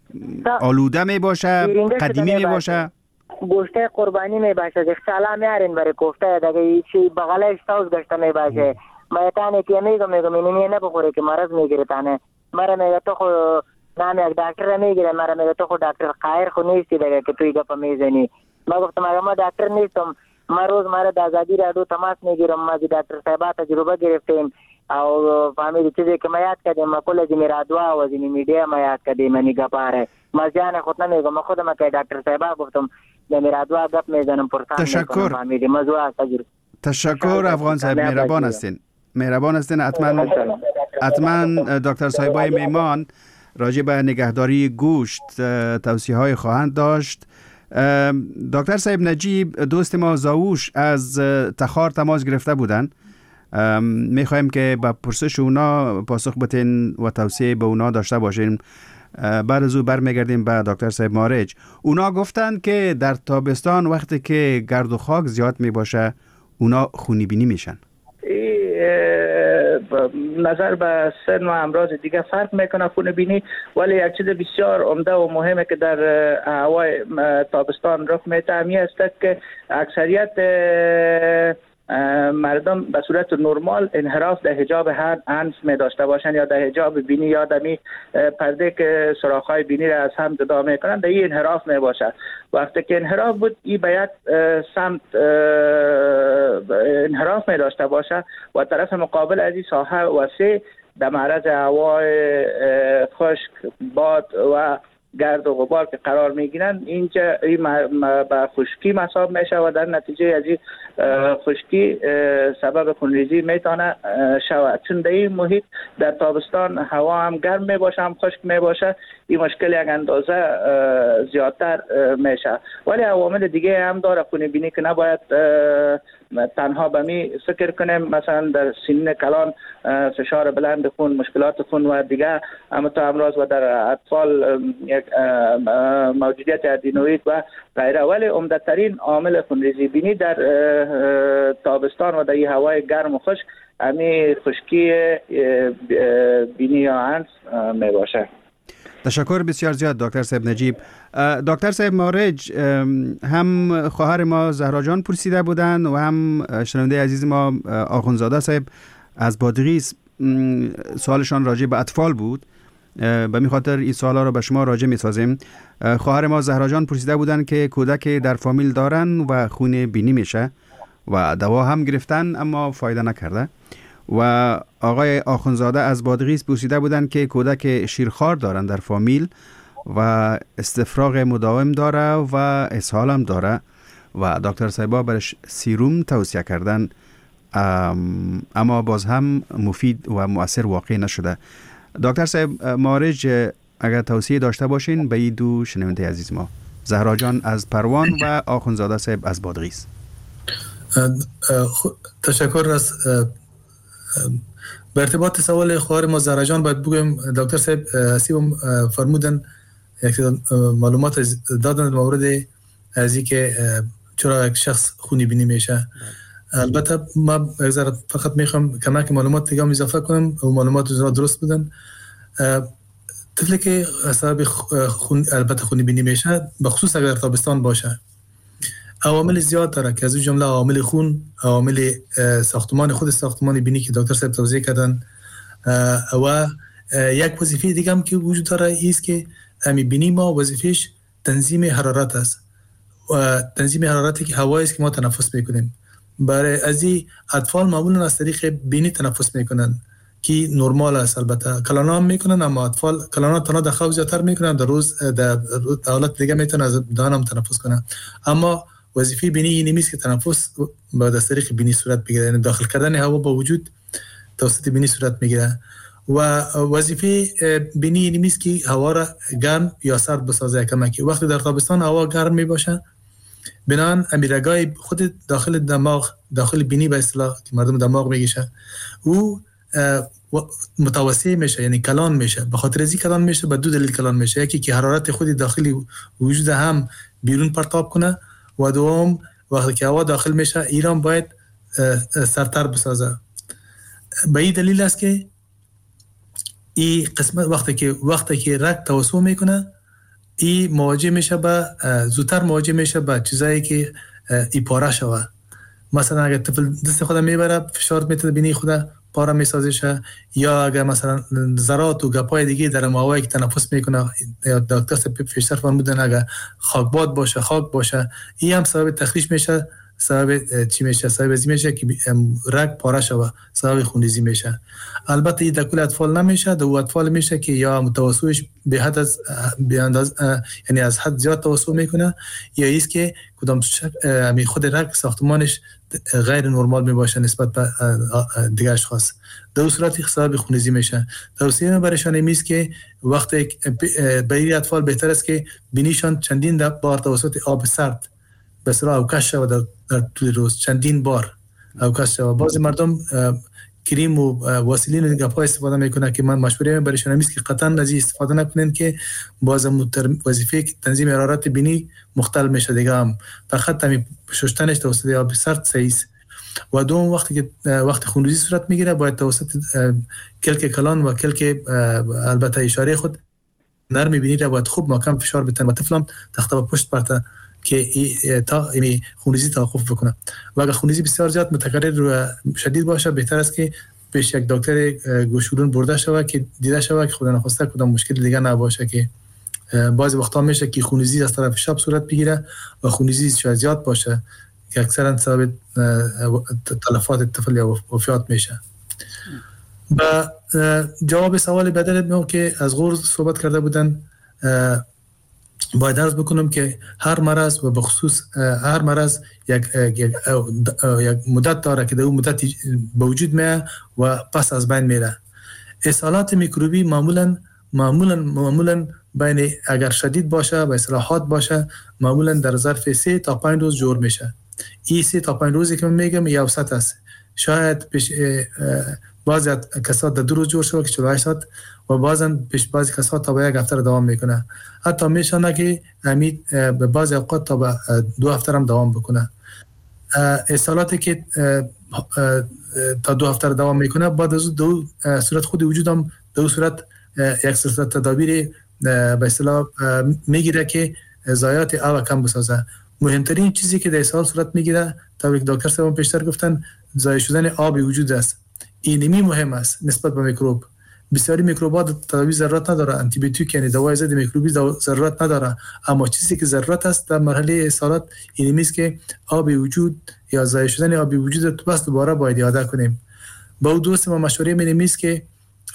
آلوده میباشه، قدیمی میباشه؟ گوشت قربانی میباشه که سلام میارین برای کوفته دیگه چی بغلش ساوس گشته میباشه. ما تانه که میگم میگم اینی نبخوره که مرض میگیره تانه. مرا میگه تو خو نام یک دکتر میگیره. مرا میگه تو خود دکتر خیر خو نیستی دیگه که توی گپ میزنی. ما گفتم اگه ما دکتر نیستم، ما روز مرا د آزادی رادیو تماس میگیرم. ما د دکتر صاحب تجربه گرفتیم او فهمیدی چیزی که ما یاد کردیم ما کل زمین رادیو و زمین میډیا ما یاد کردیم. منی گپاره ما ځان خود نمیگم، ما خودم که دکتر صاحب گفتم زمین رادیو گپ میزنم پرسان. تشکر. فهمیدی موضوع تجربه. تشکر افغان صاحب، مهربان هستین. مهربان هستین. حتما حتما دکتر صاحبای میمان راجع به نگهداری گوشت توصیه های خواهند داشت. دکتر صاحب نجیب دوست ما زاووش از تخار تماس گرفته بودن. میخوایم که با پرسش اونا پاسخ بتین و توصیه به اونا داشته باشین. بعد از او برمیگردیم به دکتر صاحب مارج. اونا گفتن که در تابستان وقتی که گرد و خاک زیاد میباشه اونا خونی بینی میشن. نظر به سن و امراض دیگه فرق میکنه خون بینی، ولی یک چیز بسیار عمده و مهمه که در هوای تابستان رخ میده همی است که اکثریت مردم به صورت نرمال انحراف در حجاب انف می داشته باشند یا در حجاب بینی یا دمی پرده که سراخ‌های بینی را از هم جدا میکنند. در این انحراف می باشد. وقتی که انحراف بود این به یک سمت انحراف می داشته باشد و طرف مقابل از این ساحه وسیع در معرض هوای خشک، باد و گرد و غبار که قرار میگیرند اینجا این به خشکی محسوب میشه و در نتیجه از این خشکی سبب خونریزی میتونه شود. چون در این محیط در تابستان هوا هم گرم میباشه هم خشک میباشه، این مشکل یک اندازه زیادتر میشه. ولی عوامل دیگه هم داره خون بینی که نباید تنها به می فکر کنیم. مثلا در سنین کلان فشار بلند خون، مشکلات خون و دیگه امت امراض و در اطفال یک موجودیت ادینوئید و غیره. ولی عمده‌ترین عامل خونریزی بینی در تابستان و در این هوای گرم و خشک امی خشکی بینی یا انف می باشه. تشکر بسیار زیاد دکتر صاحب نجیب. دکتر صاحب مارج، هم خواهر ما زهرا جان پرسیده بودن و هم شنونده عزیز ما آخونزاده صاحب از بادغیس سوالشان راجع به اطفال بود. به می خاطر این سوالا رو به شما راجع می سازیم. خواهر ما زهرا جان پرسیده بودن که کودک در فامیل دارن و خون بینی میشه و دوا هم گرفتن اما فایده نکرده. و آقای آخونزاده از بادغیس پرسیده بودن که کودک شیرخوار دارن در فامیل و استفراغ مداوم داره و اسهال هم داره و دکتر صاحبا برش سیروم توصیه کردن اما باز هم مفید و مؤثر واقع نشده. دکتر صاحب مارج اگر توصیه داشته باشین به این دو شنونده عزیز ما، زهرا جان از پروان و آخونزاده صاحب از بادغیس. تشکر. از به ارتباط سوال خواهر ما زهرا جان باید بگویم دکتر صاحب سیبم فرمودن یک معلومات دادن مورد از اینکه چرا یک شخص خونی بینی میشه. البته ما فقط میخوام کمک معلومات دیگه اضافه کنم و معلومات رو درست بدن. طفلی که سبب خون البته خونی بینی میشه به خصوص اگر تابستان باشه عوامل زیاد داره که از جمله عوامل خون، عوامل ساختمان خود ساختمان بینی که دکتر صاحب توضیح کردن و یک وظیفه دیگه هم که وجود داره است که امی بینی ما وظیفهش تنظیم حرارت است و تنظیم حرارتی که هوایی است که ما تنفس میکنیم. برای از این اطفال معمولا از طریق بینی تنفس میکنن که نرمال است. البته کلانا هم میکنن اما اطفال کلانا تنها در خواب زیادتر میکنن، در روز در حالت دیگه میتونن از دهان هم تنفس کنن. اما وظیفه بینی این نیست که تنفس با از طریق بینی صورت بگیره، یعنی داخل کردن هوا با وجود توسط بینی صورت میگیره و وظیفه بینی این نیست که هوا را گرم یا سرد بسازه. کمکی وقتی در تابستان هوا گرم میباشه بنان امیرگای خود داخل دماغ داخل بینی به اصطلاح که مردم دماغ میگیشه او متوسع میشه، یعنی کلان میشه. به خاطر ازی کلان میشه به دو دلیل کلان میشه، یکی که حرارت خود داخلی وجود هم بیرون پرتاب کنه و دوم وقتی که هوا داخل میشه ایران باید سرتر بسازه. به این دلیل است که این قسمت وقتی که وقتی که رگ توسع میکنه ای مواجه میشه با زودتر مواجه میشه با چیزایی که ای پاره شوه. مثلا اگر طفل دست خود میبره فشار میتونه بینی خود پاره میسازه، یا اگر مثلا ذرات و گپای دیگه در هوایی که تنفس میکنه یا دکتر سپیپ فیشتر فرمودن اگر خاکباد باشه خاک باشه این هم سبب تخریش میشه، سبب چی میشه؟ سبب ازی میشه که رگ پاره شوه، سبب خونریزی میشه. البته این در کل اطفال نمیشه، در اطفال میشه که یا متوسطش به حد از به انداز یعنی از حد زیاد توسع میکنه یا ایست که کدام می خود رگ ساختمانش غیر نرمال میباشه نسبت به دیگه اشخاص. در صورت سبب خونریزی میشه. توصیه برایشان این است که وقتی به این اطفال بهتر است که بینیشان چندین بار توسط آب سرد به اصطلاح اوکش شود در, در طول روز چندین بار اوکش شود. بعضی مردم کریم و واسلین و گپا استفاده میکنه که من مشوره برایشان این است که قطعا از این استفاده نکنین که باز وظیفه تنظیم حرارت بینی مختل میشه دیگه هم فقط همین شستنش توسط آب سرد صحیح است. و دوم وقتی که وقتی خونریزی صورت میگیره باید توسط کلک کلان و کلک البته اشاره خود نرمی بینی را باید خوب محکم فشار بدن و طفلم تخته و پشت برته که تا یعنی خونریزی توقف بکنه. و اگر خونریزی بسیار زیاد متکرر و شدید باشه بهتر است که پیش یک دکتر گوشورون برده شود که دیده شود که خدا نخواسته کدام مشکل دیگه نباشه که بعضی وقتا میشه که خونریزی از طرف شب صورت بگیره و خونریزی شاید زیاد باشه که اکثرا سبب تلفات طفل یا وفات میشه. با جواب سوال بدل که از غور صحبت کرده بودن باید عرض بکنم که هر مرض و بخصوص هر مرض یک یک یک مدت داره که در اون مدت به وجود میاد و پس از بین میره. اسهالات میکروبی معمولا معمولا معمولا بین اگر شدید باشه و اصلاحات باشه معمولا در ظرف سه تا پنج روز جور میشه. این سه تا پنج روزی که من میگم یه اوسط است. شاید پیش بعضی کسات در دو روز جور شده که چهل و هشت ساعت و بعضا پیش بعضی کسات تا به یک هفته دوام میکنه. حتی میشونه که امید به بعضی اوقات تا به دو هفته هم دوام بکنه. اسهالاتی که تا دو هفته دوام میکنه بعد از دو صورت خود وجودم دو صورت یک سلسله تدابیر به اصطلاح میگیره که ضایعات آب کم بسازه. مهمترین چیزی که در اسهال صورت میگیره تا یک دکتر صاحب پیشتر گفتن ضایع شدن آب وجود است. اینمی مهم است نسبت به میکروب. بسیاری میکروبات تداوی ضرورت نداره، آنتی بیوتیک یعنی دوائی ضد میکروبی ضرورت نداره، اما چیزی که ضرورت است در مرحله اسهالات اینمی است که آب وجود یا ضایع شدن آب وجود رو بس دوباره باید یاد کنیم. با اون دوست ما مشوره می‌نیم است که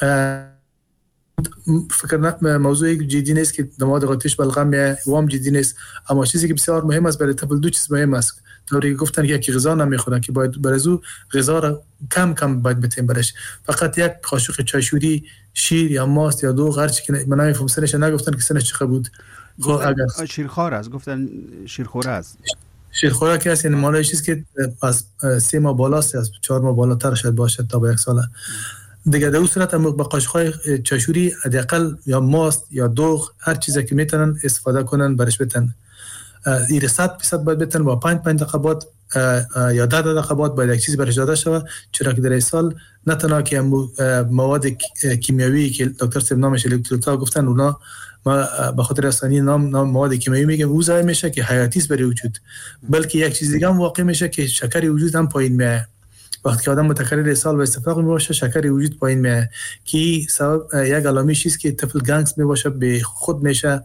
فکر موضوع جدی نیست که دماغ قاتیش بلغم وام جدی نیست، اما چیزی که بسیار مهم است برای طفل دو چیز مهم است. طوری گفتن که یکی غذا نمیخورن که باید برازو غذا را کم کم باید بتیم برش. فقط یک قاشق چای شوری شیر یا ماست یا دو غرچی که من نمیفهم سنش نگفتن که سنش چقدر بود. اگر شیرخوار است گفتن شیرخوره است. شیرخوره که است یعنی مالای چیز که از سه ماه بالاست از چهار ماه بالاتر شاید باشه تا به یک ساله. دیگه در اون صورت هم با قاشق‌های چاشوری حداقل یا ماست یا دوغ هر چیزی که میتونن استفاده کنن برش بتن. این صد درصد باید بتن با پنج پنج دقیقه بعد یا ده دقیقه بعد باید یک چیزی برش داده شود، چرا که در این سال نه تنها که مواد کیمیایی که دکتر صاحب نامش الکترولیت‌ها گفتن اونا ما به خاطر آسانی نام نام مواد کیمیایی میگم او ضایع میشه که حیاتی است برای وجود، بلکه یک چیز دیگه هم واقع میشه که شکر وجود هم پایین میاد. وقتی که آدم متکرر سال و استفراغ میباشه شکر وجود پایین میاد که سبب یک علامه است که طفل گنگس میباشه، به خود میشه،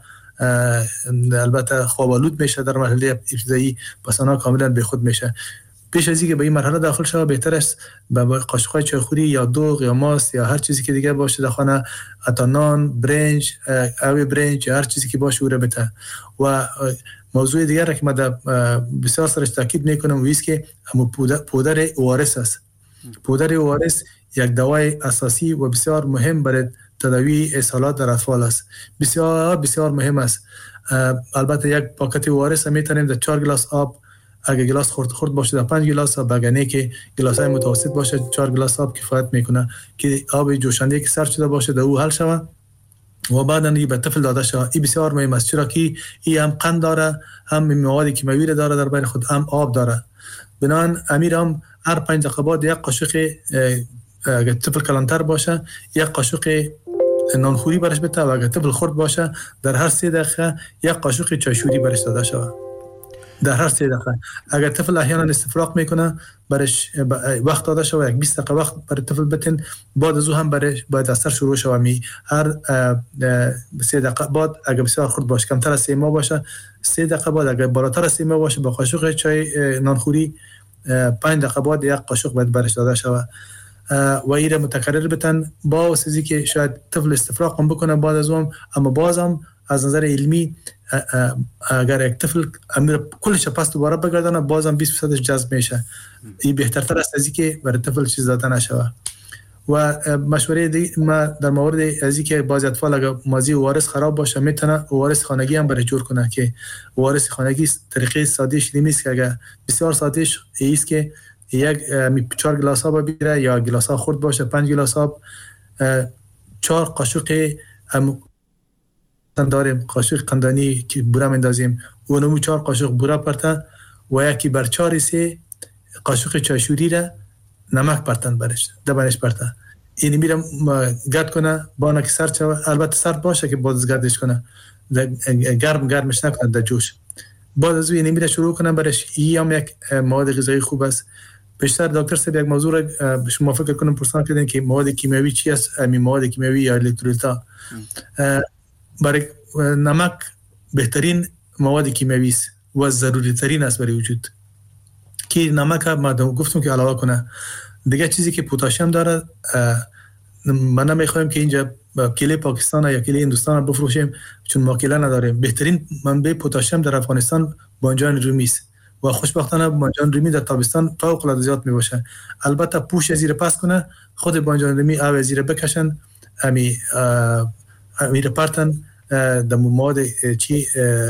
البته خوابالود میشه در مرحله ابتدایی، پس آنها کاملا به خود میشه. پیش از اینکه به این مرحله داخل شود بهتر است با قاشق‌های چایخوری یا دوغ یا ماست یا هر چیزی که دیگه باشه در خانه، اتانان، برنج، آب برنج، هر چیزی که باشه او را بده. و موضوع دیگر را که من بسیار سرش تاکید میکنم و است که پودر اوارس است. پودر اوارس یک دوای اساسی و بسیار مهم برای تداوی اسهالات در اطفال است. بسیار بسیار مهم است. البته یک پاکت اوارس میتونیم در چهار گلاس آب، اگه گلاس خورد خورد باشه در پنج گلاس آب، بگنه که گلاسای متوسط باشه چهار گلاس آب کفایت میکنه که آب جوشنده که سرد شده باشه در او حل شود و بعدا این به طفل داده شود. این بسیار مهم است، چرا که این هم قند داره، هم مواد کیمیایی داره در بین خود، هم آب داره. بنابراین امیر هم هر پنج دقیقه بعد یک قاشق، اگه طفل کلانتر باشه یک قاشق نانخوری برش بده و اگه طفل خرد باشه در هر سه دقیقه یک قاشق چایشوری برش داده شود. در هر سه دقیقه. اگر طفل احیانا استفراغ میکنه برش وقت داده شود، یک بیست دقیقه وقت برای طفل بتن، بعد از او هم برش باید اثر شروع شود. می هر سه دقیقه بعد اگر بسیار خرد باشه، کمتر از سه ماه باشه سه دقیقه بعد، اگر بالاتر از سه ماه باشه با قاشق چای نانخوری پنج دقیقه بعد یک قاشق باید برش داده شود و این متکرر بتن. با واسه که شاید طفل استفراغ هم بکنه بعد از اون، اما بازم از نظر علمی اگر یک طفل امیر کلش پس دوباره بگردانه بازم بیست درصد جذب میشه. این بهترتر است از اینکه برای طفل چیز داده نشود. و مشوره دیگه ما در مورد از اینکه بعضی اطفال اگر مازی اوارس خراب باشه میتونه اوارس خانگی هم برای جور کنه که اوارس خانگی طریقه سادهش نیست که اگر بسیار سادهش است که یک چهار گلاس آب بگیره یا گلاس ها خرد باشه پنج گلاس آب، چهار قاشق هم داریم قاشق قندانی که بوره مندازیم و نمو چهار قاشق بوره پرته و یکی بر چهار سه قاشق چایشوری را نمک پرتن برش دبنش پرته. این میرم گرد کنه با که سرد شود، البته سرد باشه که باز گردش کنه، گرم گرمش نکنه در جوش. بعد از این میره شروع کنه برش. این هم یک مواد غذایی خوب است. بیشتر دکتر صاحب یک موضوع را شما فکر کنم پرسان کردین که مواد کیمیایی چی است؟ همین مواد کیمیایی یا الکترولیت‌ها. برای نمک بهترین مواد کیمیایی است و ضروری ترین است برای وجود که نمک ما گفتم که علاوه کنه. دیگه چیزی که پتاسیم داره، من نمیخوایم که اینجا کیله پاکستان یا کیله هندوستان بفروشیم چون ما کیله نداریم. بهترین منبع پتاسیم در افغانستان بانجان رومی است و خوشبختانه بانجان رومی در تابستان فوق العاده زیاد میباشه. البته پوش زیر پس کنه، خود بانجان رومی آب زیر بکشن، امی امیر پرتن در مواد چی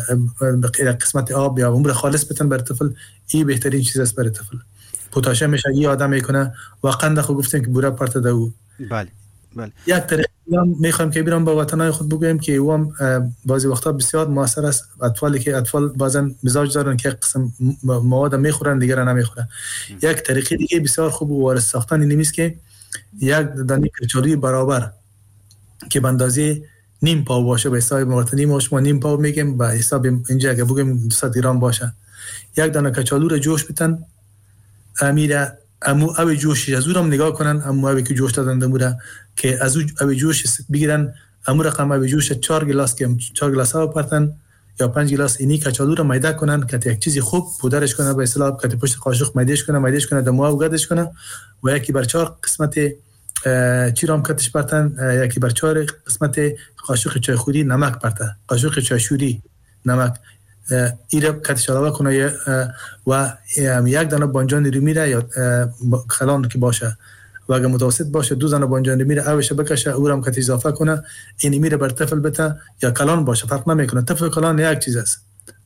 قسمت آب یا عمر خالص بتن برای طفل. این بهترین چیز است برای طفل. پتاسیم میشه این آدم میکنه و قند خو گفتن که بوره پرته ده او. بله بله. یک طریق هم میخوایم که بیرون با وطنای خود بگویم که او هم بعضی وقتا بسیار موثر است. اطفالی که اطفال بعضا مزاج دارن که قسم مواد میخورن دیگر نمیخورن. یک طریقه دیگه بسیار خوب و وارد ساختن این نیست که یک دانه کچالوی برابر که به اندازه نیم پاو باشه، به حساب مرتنی ما شما نیم پاو میگیم، به حساب اینجا اگه بگیم دویست گرم باشه، یک دانه کچالو رو جوش بتن. امیره امو او جوش از اونم نگاه کنن، امو اوی که جوش دادن دموره که از او جوش بگیرن، امو رقم او جوش چهار گلاس که چهار گلاس ها پرتن یا پنج گلاس اینی کچالو رو میده کنن که یک چیزی خوب پودرش کنه، به اصطلاح که پشت قاشق میدهش کنه میدهش کنه دمو او گردش کنه و یکی بر چهار قسمت چی رام کتش پرتن، یکی بر چهار قسمت قاشق چای خوری نمک پرتن، قاشق چای شوری نمک ایره کتش علاوه کنه و یک دانه بانجان رومی را یا خلان که باشه و اگه متوسط باشه دو دانه بانجان رومی را اوش بکشه او را هم کتش اضافه کنه، این میره بر طفل بته یا کلان باشه فرق نمیکنه. طفل کلان یک چیز است،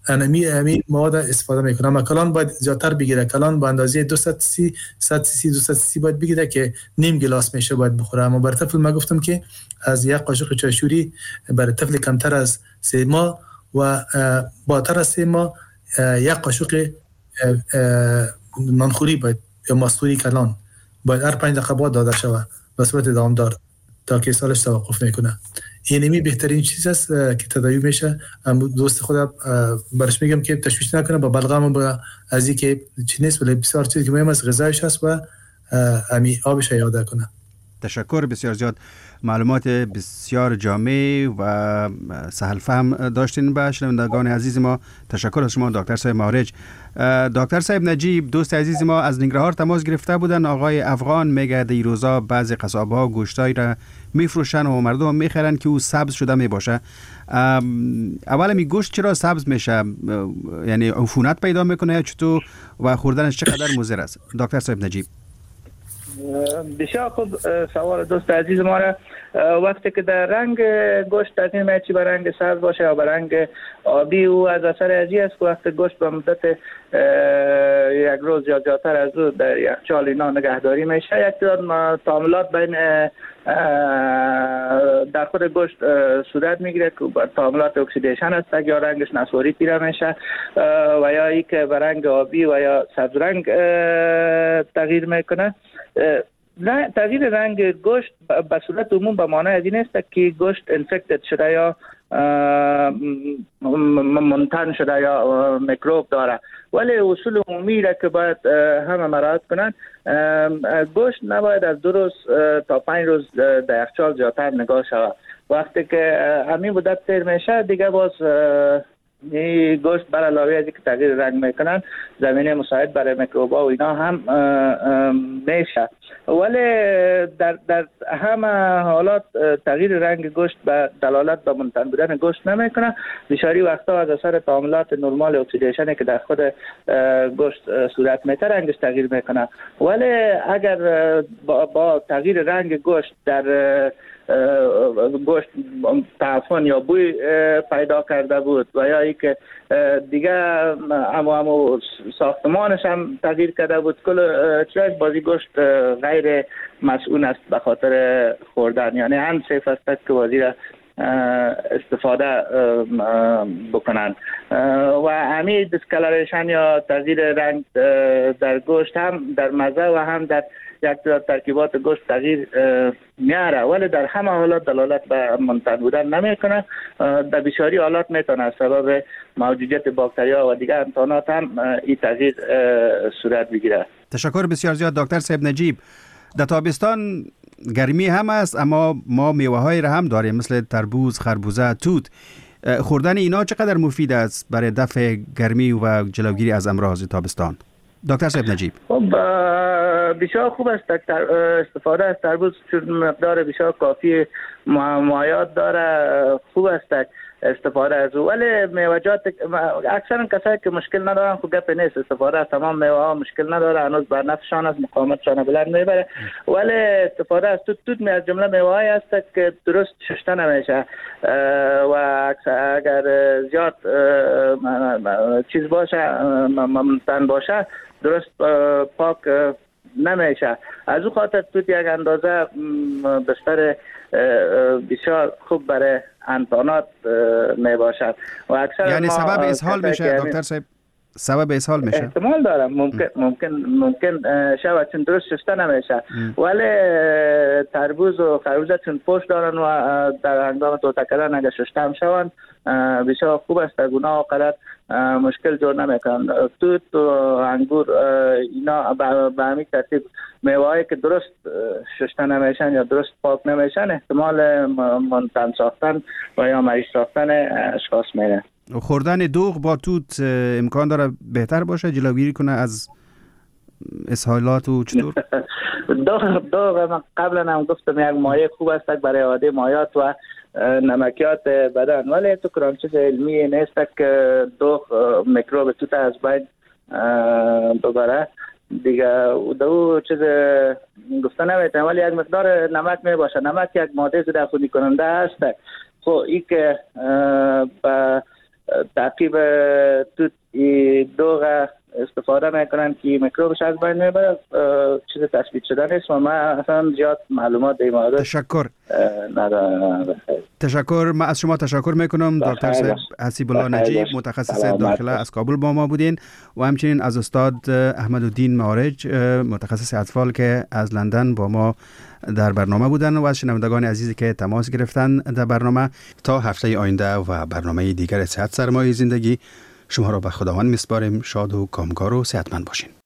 انمی امی مواد استفاده میکنه. اما کلان باید زیادتر بگیره. کلان با اندازه دویست سی صد سی دویست سی باید بگیره که نیم گلاس میشه باید بخوره. اما برای طفل ما گفتم که از یک قاشق چاشوری برای طفل کمتر از سه ماه و بالاتر از سه ماه یک قاشق نانخوری باید یا ماستوری کلان باید هر پنج دقیقه بعد داده شود به صورت دامدار تا که سالش توقف نکنه. اینمی بهترین چیز است که تداوی میشه. دوست خودم برش میگم که تشویش نکنه با بلغم با از اینکه چی نیست، ولی بسیار چیزی که مهم است غذایش هست و امی آبش یاده کنه. تشکر بسیار زیاد، معلومات بسیار جامع و سهل فهم داشتین به شنوندگان عزیز ما. تشکر از شما دکتر صاحب مهارج. دکتر صاحب نجیب دوست عزیز ما از ننگرهار تماس گرفته بودن. آقای افغان میگه در روزا بعضی قصاب‌ها گوشتای را میفروشن و مردم میخرن که او سبز شده میباشه. اول می گوشت چرا سبز میشه؟ یعنی عفونت پیدا میکنه یا چطور و خوردنش چقدر مضر است؟ دکتر صاحب نجیب. بسیار خوب سوال دوست عزیز ما را. وقتی که در رنگ گوشت تغییر می‌یابد چی به رنگ سبز باشه یا به رنگ آبی، او از اثر ازی است که وقتی گوشت به مدت یک روز یا زیادتر از او در یخچال اینا نگهداری میشه، یک تعداد تعاملات بین در خود گوشت صورت میگیره که تعاملات اکسیدیشن است یا رنگش نسواری پیدا میشه و یا ای که به رنگ آبی و یا سبز رنگ تغییر میکنه. تغییر رنگ گوشت به صورت عموم به معنی از این است که گوشت انفکتد شده یا منتن شده یا میکروب داره، ولی اصول عمومی را که باید همه مراعات کنند، گوشت نباید از دو روز تا پنج روز در یخچال زیادتر نگاه شود. وقتی که همین مدت تیر میشه دیگه باز این گوشت بر علاوه از اینکه تغییر رنگ میکنن زمینه مساعد برای میکروبا و اینا هم میشه، ولی در در همه حالات تغییر رنگ گوشت به دلالت به منتن بودن گوشت نمیکنه. بسیاری وقتا از اثر تعاملات نرمال اکسیدیشن که در خود گوشت صورت میته رنگش تغییر میکنه، ولی اگر با, با تغییر رنگ گوشت در گوشت تعفن یا بوی پیدا کرده بود و یا ای که دیگه امو امو ساختمانش هم تغییر کرده بود، کل چیز بازی گوشت غیر مسئول است به خاطر خوردن، یعنی هم سیف است که بازی را استفاده بکنند و همی دیسکلریشن یا تغییر رنگ در گوشت هم در مزه و هم در یک ترکیبات گوشت تغییر میاره، ولی در همه حالات دلالت به منتن بودن نمیکنه. در بسیاری حالات میتونه سبب موجودیت باکتریا و دیگر امکانات هم این تغییر صورت بگیره. تشکر بسیار زیاد دکتر صاحب نجیب. در تابستان گرمی هم است اما ما میوه های را هم داریم مثل تربوز، خربوزه، توت. خوردن اینا چقدر مفید است برای دفع گرمی و جلوگیری از امراض تابستان؟ دکتر صاحب نجیب. خب بسیار خوب است استفاده از تربوز، چون مقدار بسیار کافی مایعات داره، خوب است استفاده از او، ولی میوه‌جات اکثرا کسایی که مشکل ندارن خب گپ نیست، استفاده از تمام میوه ها مشکل نداره، هنوز بر نفعشان از مقاومتشان بلند میبره، ولی استفاده از توت توت می از جمله میوه هایی است که درست شسته نمیشه و اگر زیاد چیز باشه ممتن باشه درست پاک نمیشه. از او خاطر توت یک اندازه بستر بسیار خوب برای انتانات می باشد و اکثر یعنی سبب اسهال میشه دکتر صاحب؟ سبب اسهال میشه؟ احتمال دارم ممکن ممکن ممکن شود چون درست شسته نمیشه، ولی تربوز و خربوزه چون پوست دارن و در هنگام توته کردن اگر شسته هم شوند بسیار خوب است، در گناه و قدر مشکل جور نمیکنن. توت و انگور اینا به همین ترتیب میوه‌ای که درست شسته نمیشن یا درست پاک نمیشن احتمال منتن ساختن و یا مریض ساختن اشخاص میره. خوردن دوغ با توت امکان داره بهتر باشه، جلوگیری کنه از اسهالات و چطور؟ دوغ دوغ من قبلا هم گفتم یک مایع خوب است برای اعاده مایعات و نمکیات بدن، ولی تو کرام چیز علمی نیست که دوغ میکروب توت از بین ببره دیگه. دو چیز گفته نمیتونم، ولی یک مقدار نمک می باشه. نمک یک ماده ضد عفونی کننده است. خب این که با تعقیب توت دوغ استفاده میکنن که میکروبش از بین میبره، چیز تثبیت شده نیست و من اصلا زیاد معلومات در مورد تشکر ندارم. تشکر. من از شما تشکر میکنم دکتر صاحب حسیب الله نجیب، متخصص داخله از کابل با ما بودین و همچنین از استاد احمدالدین معارج، متخصص اطفال که از لندن با ما در برنامه بودن و از شنوندگان عزیزی که تماس گرفتن در برنامه. تا هفته آینده و برنامه دیگر صحت سرمایه زندگی، شما را به خداوند میسپاریم. شاد و کامگار و صحتمند باشین.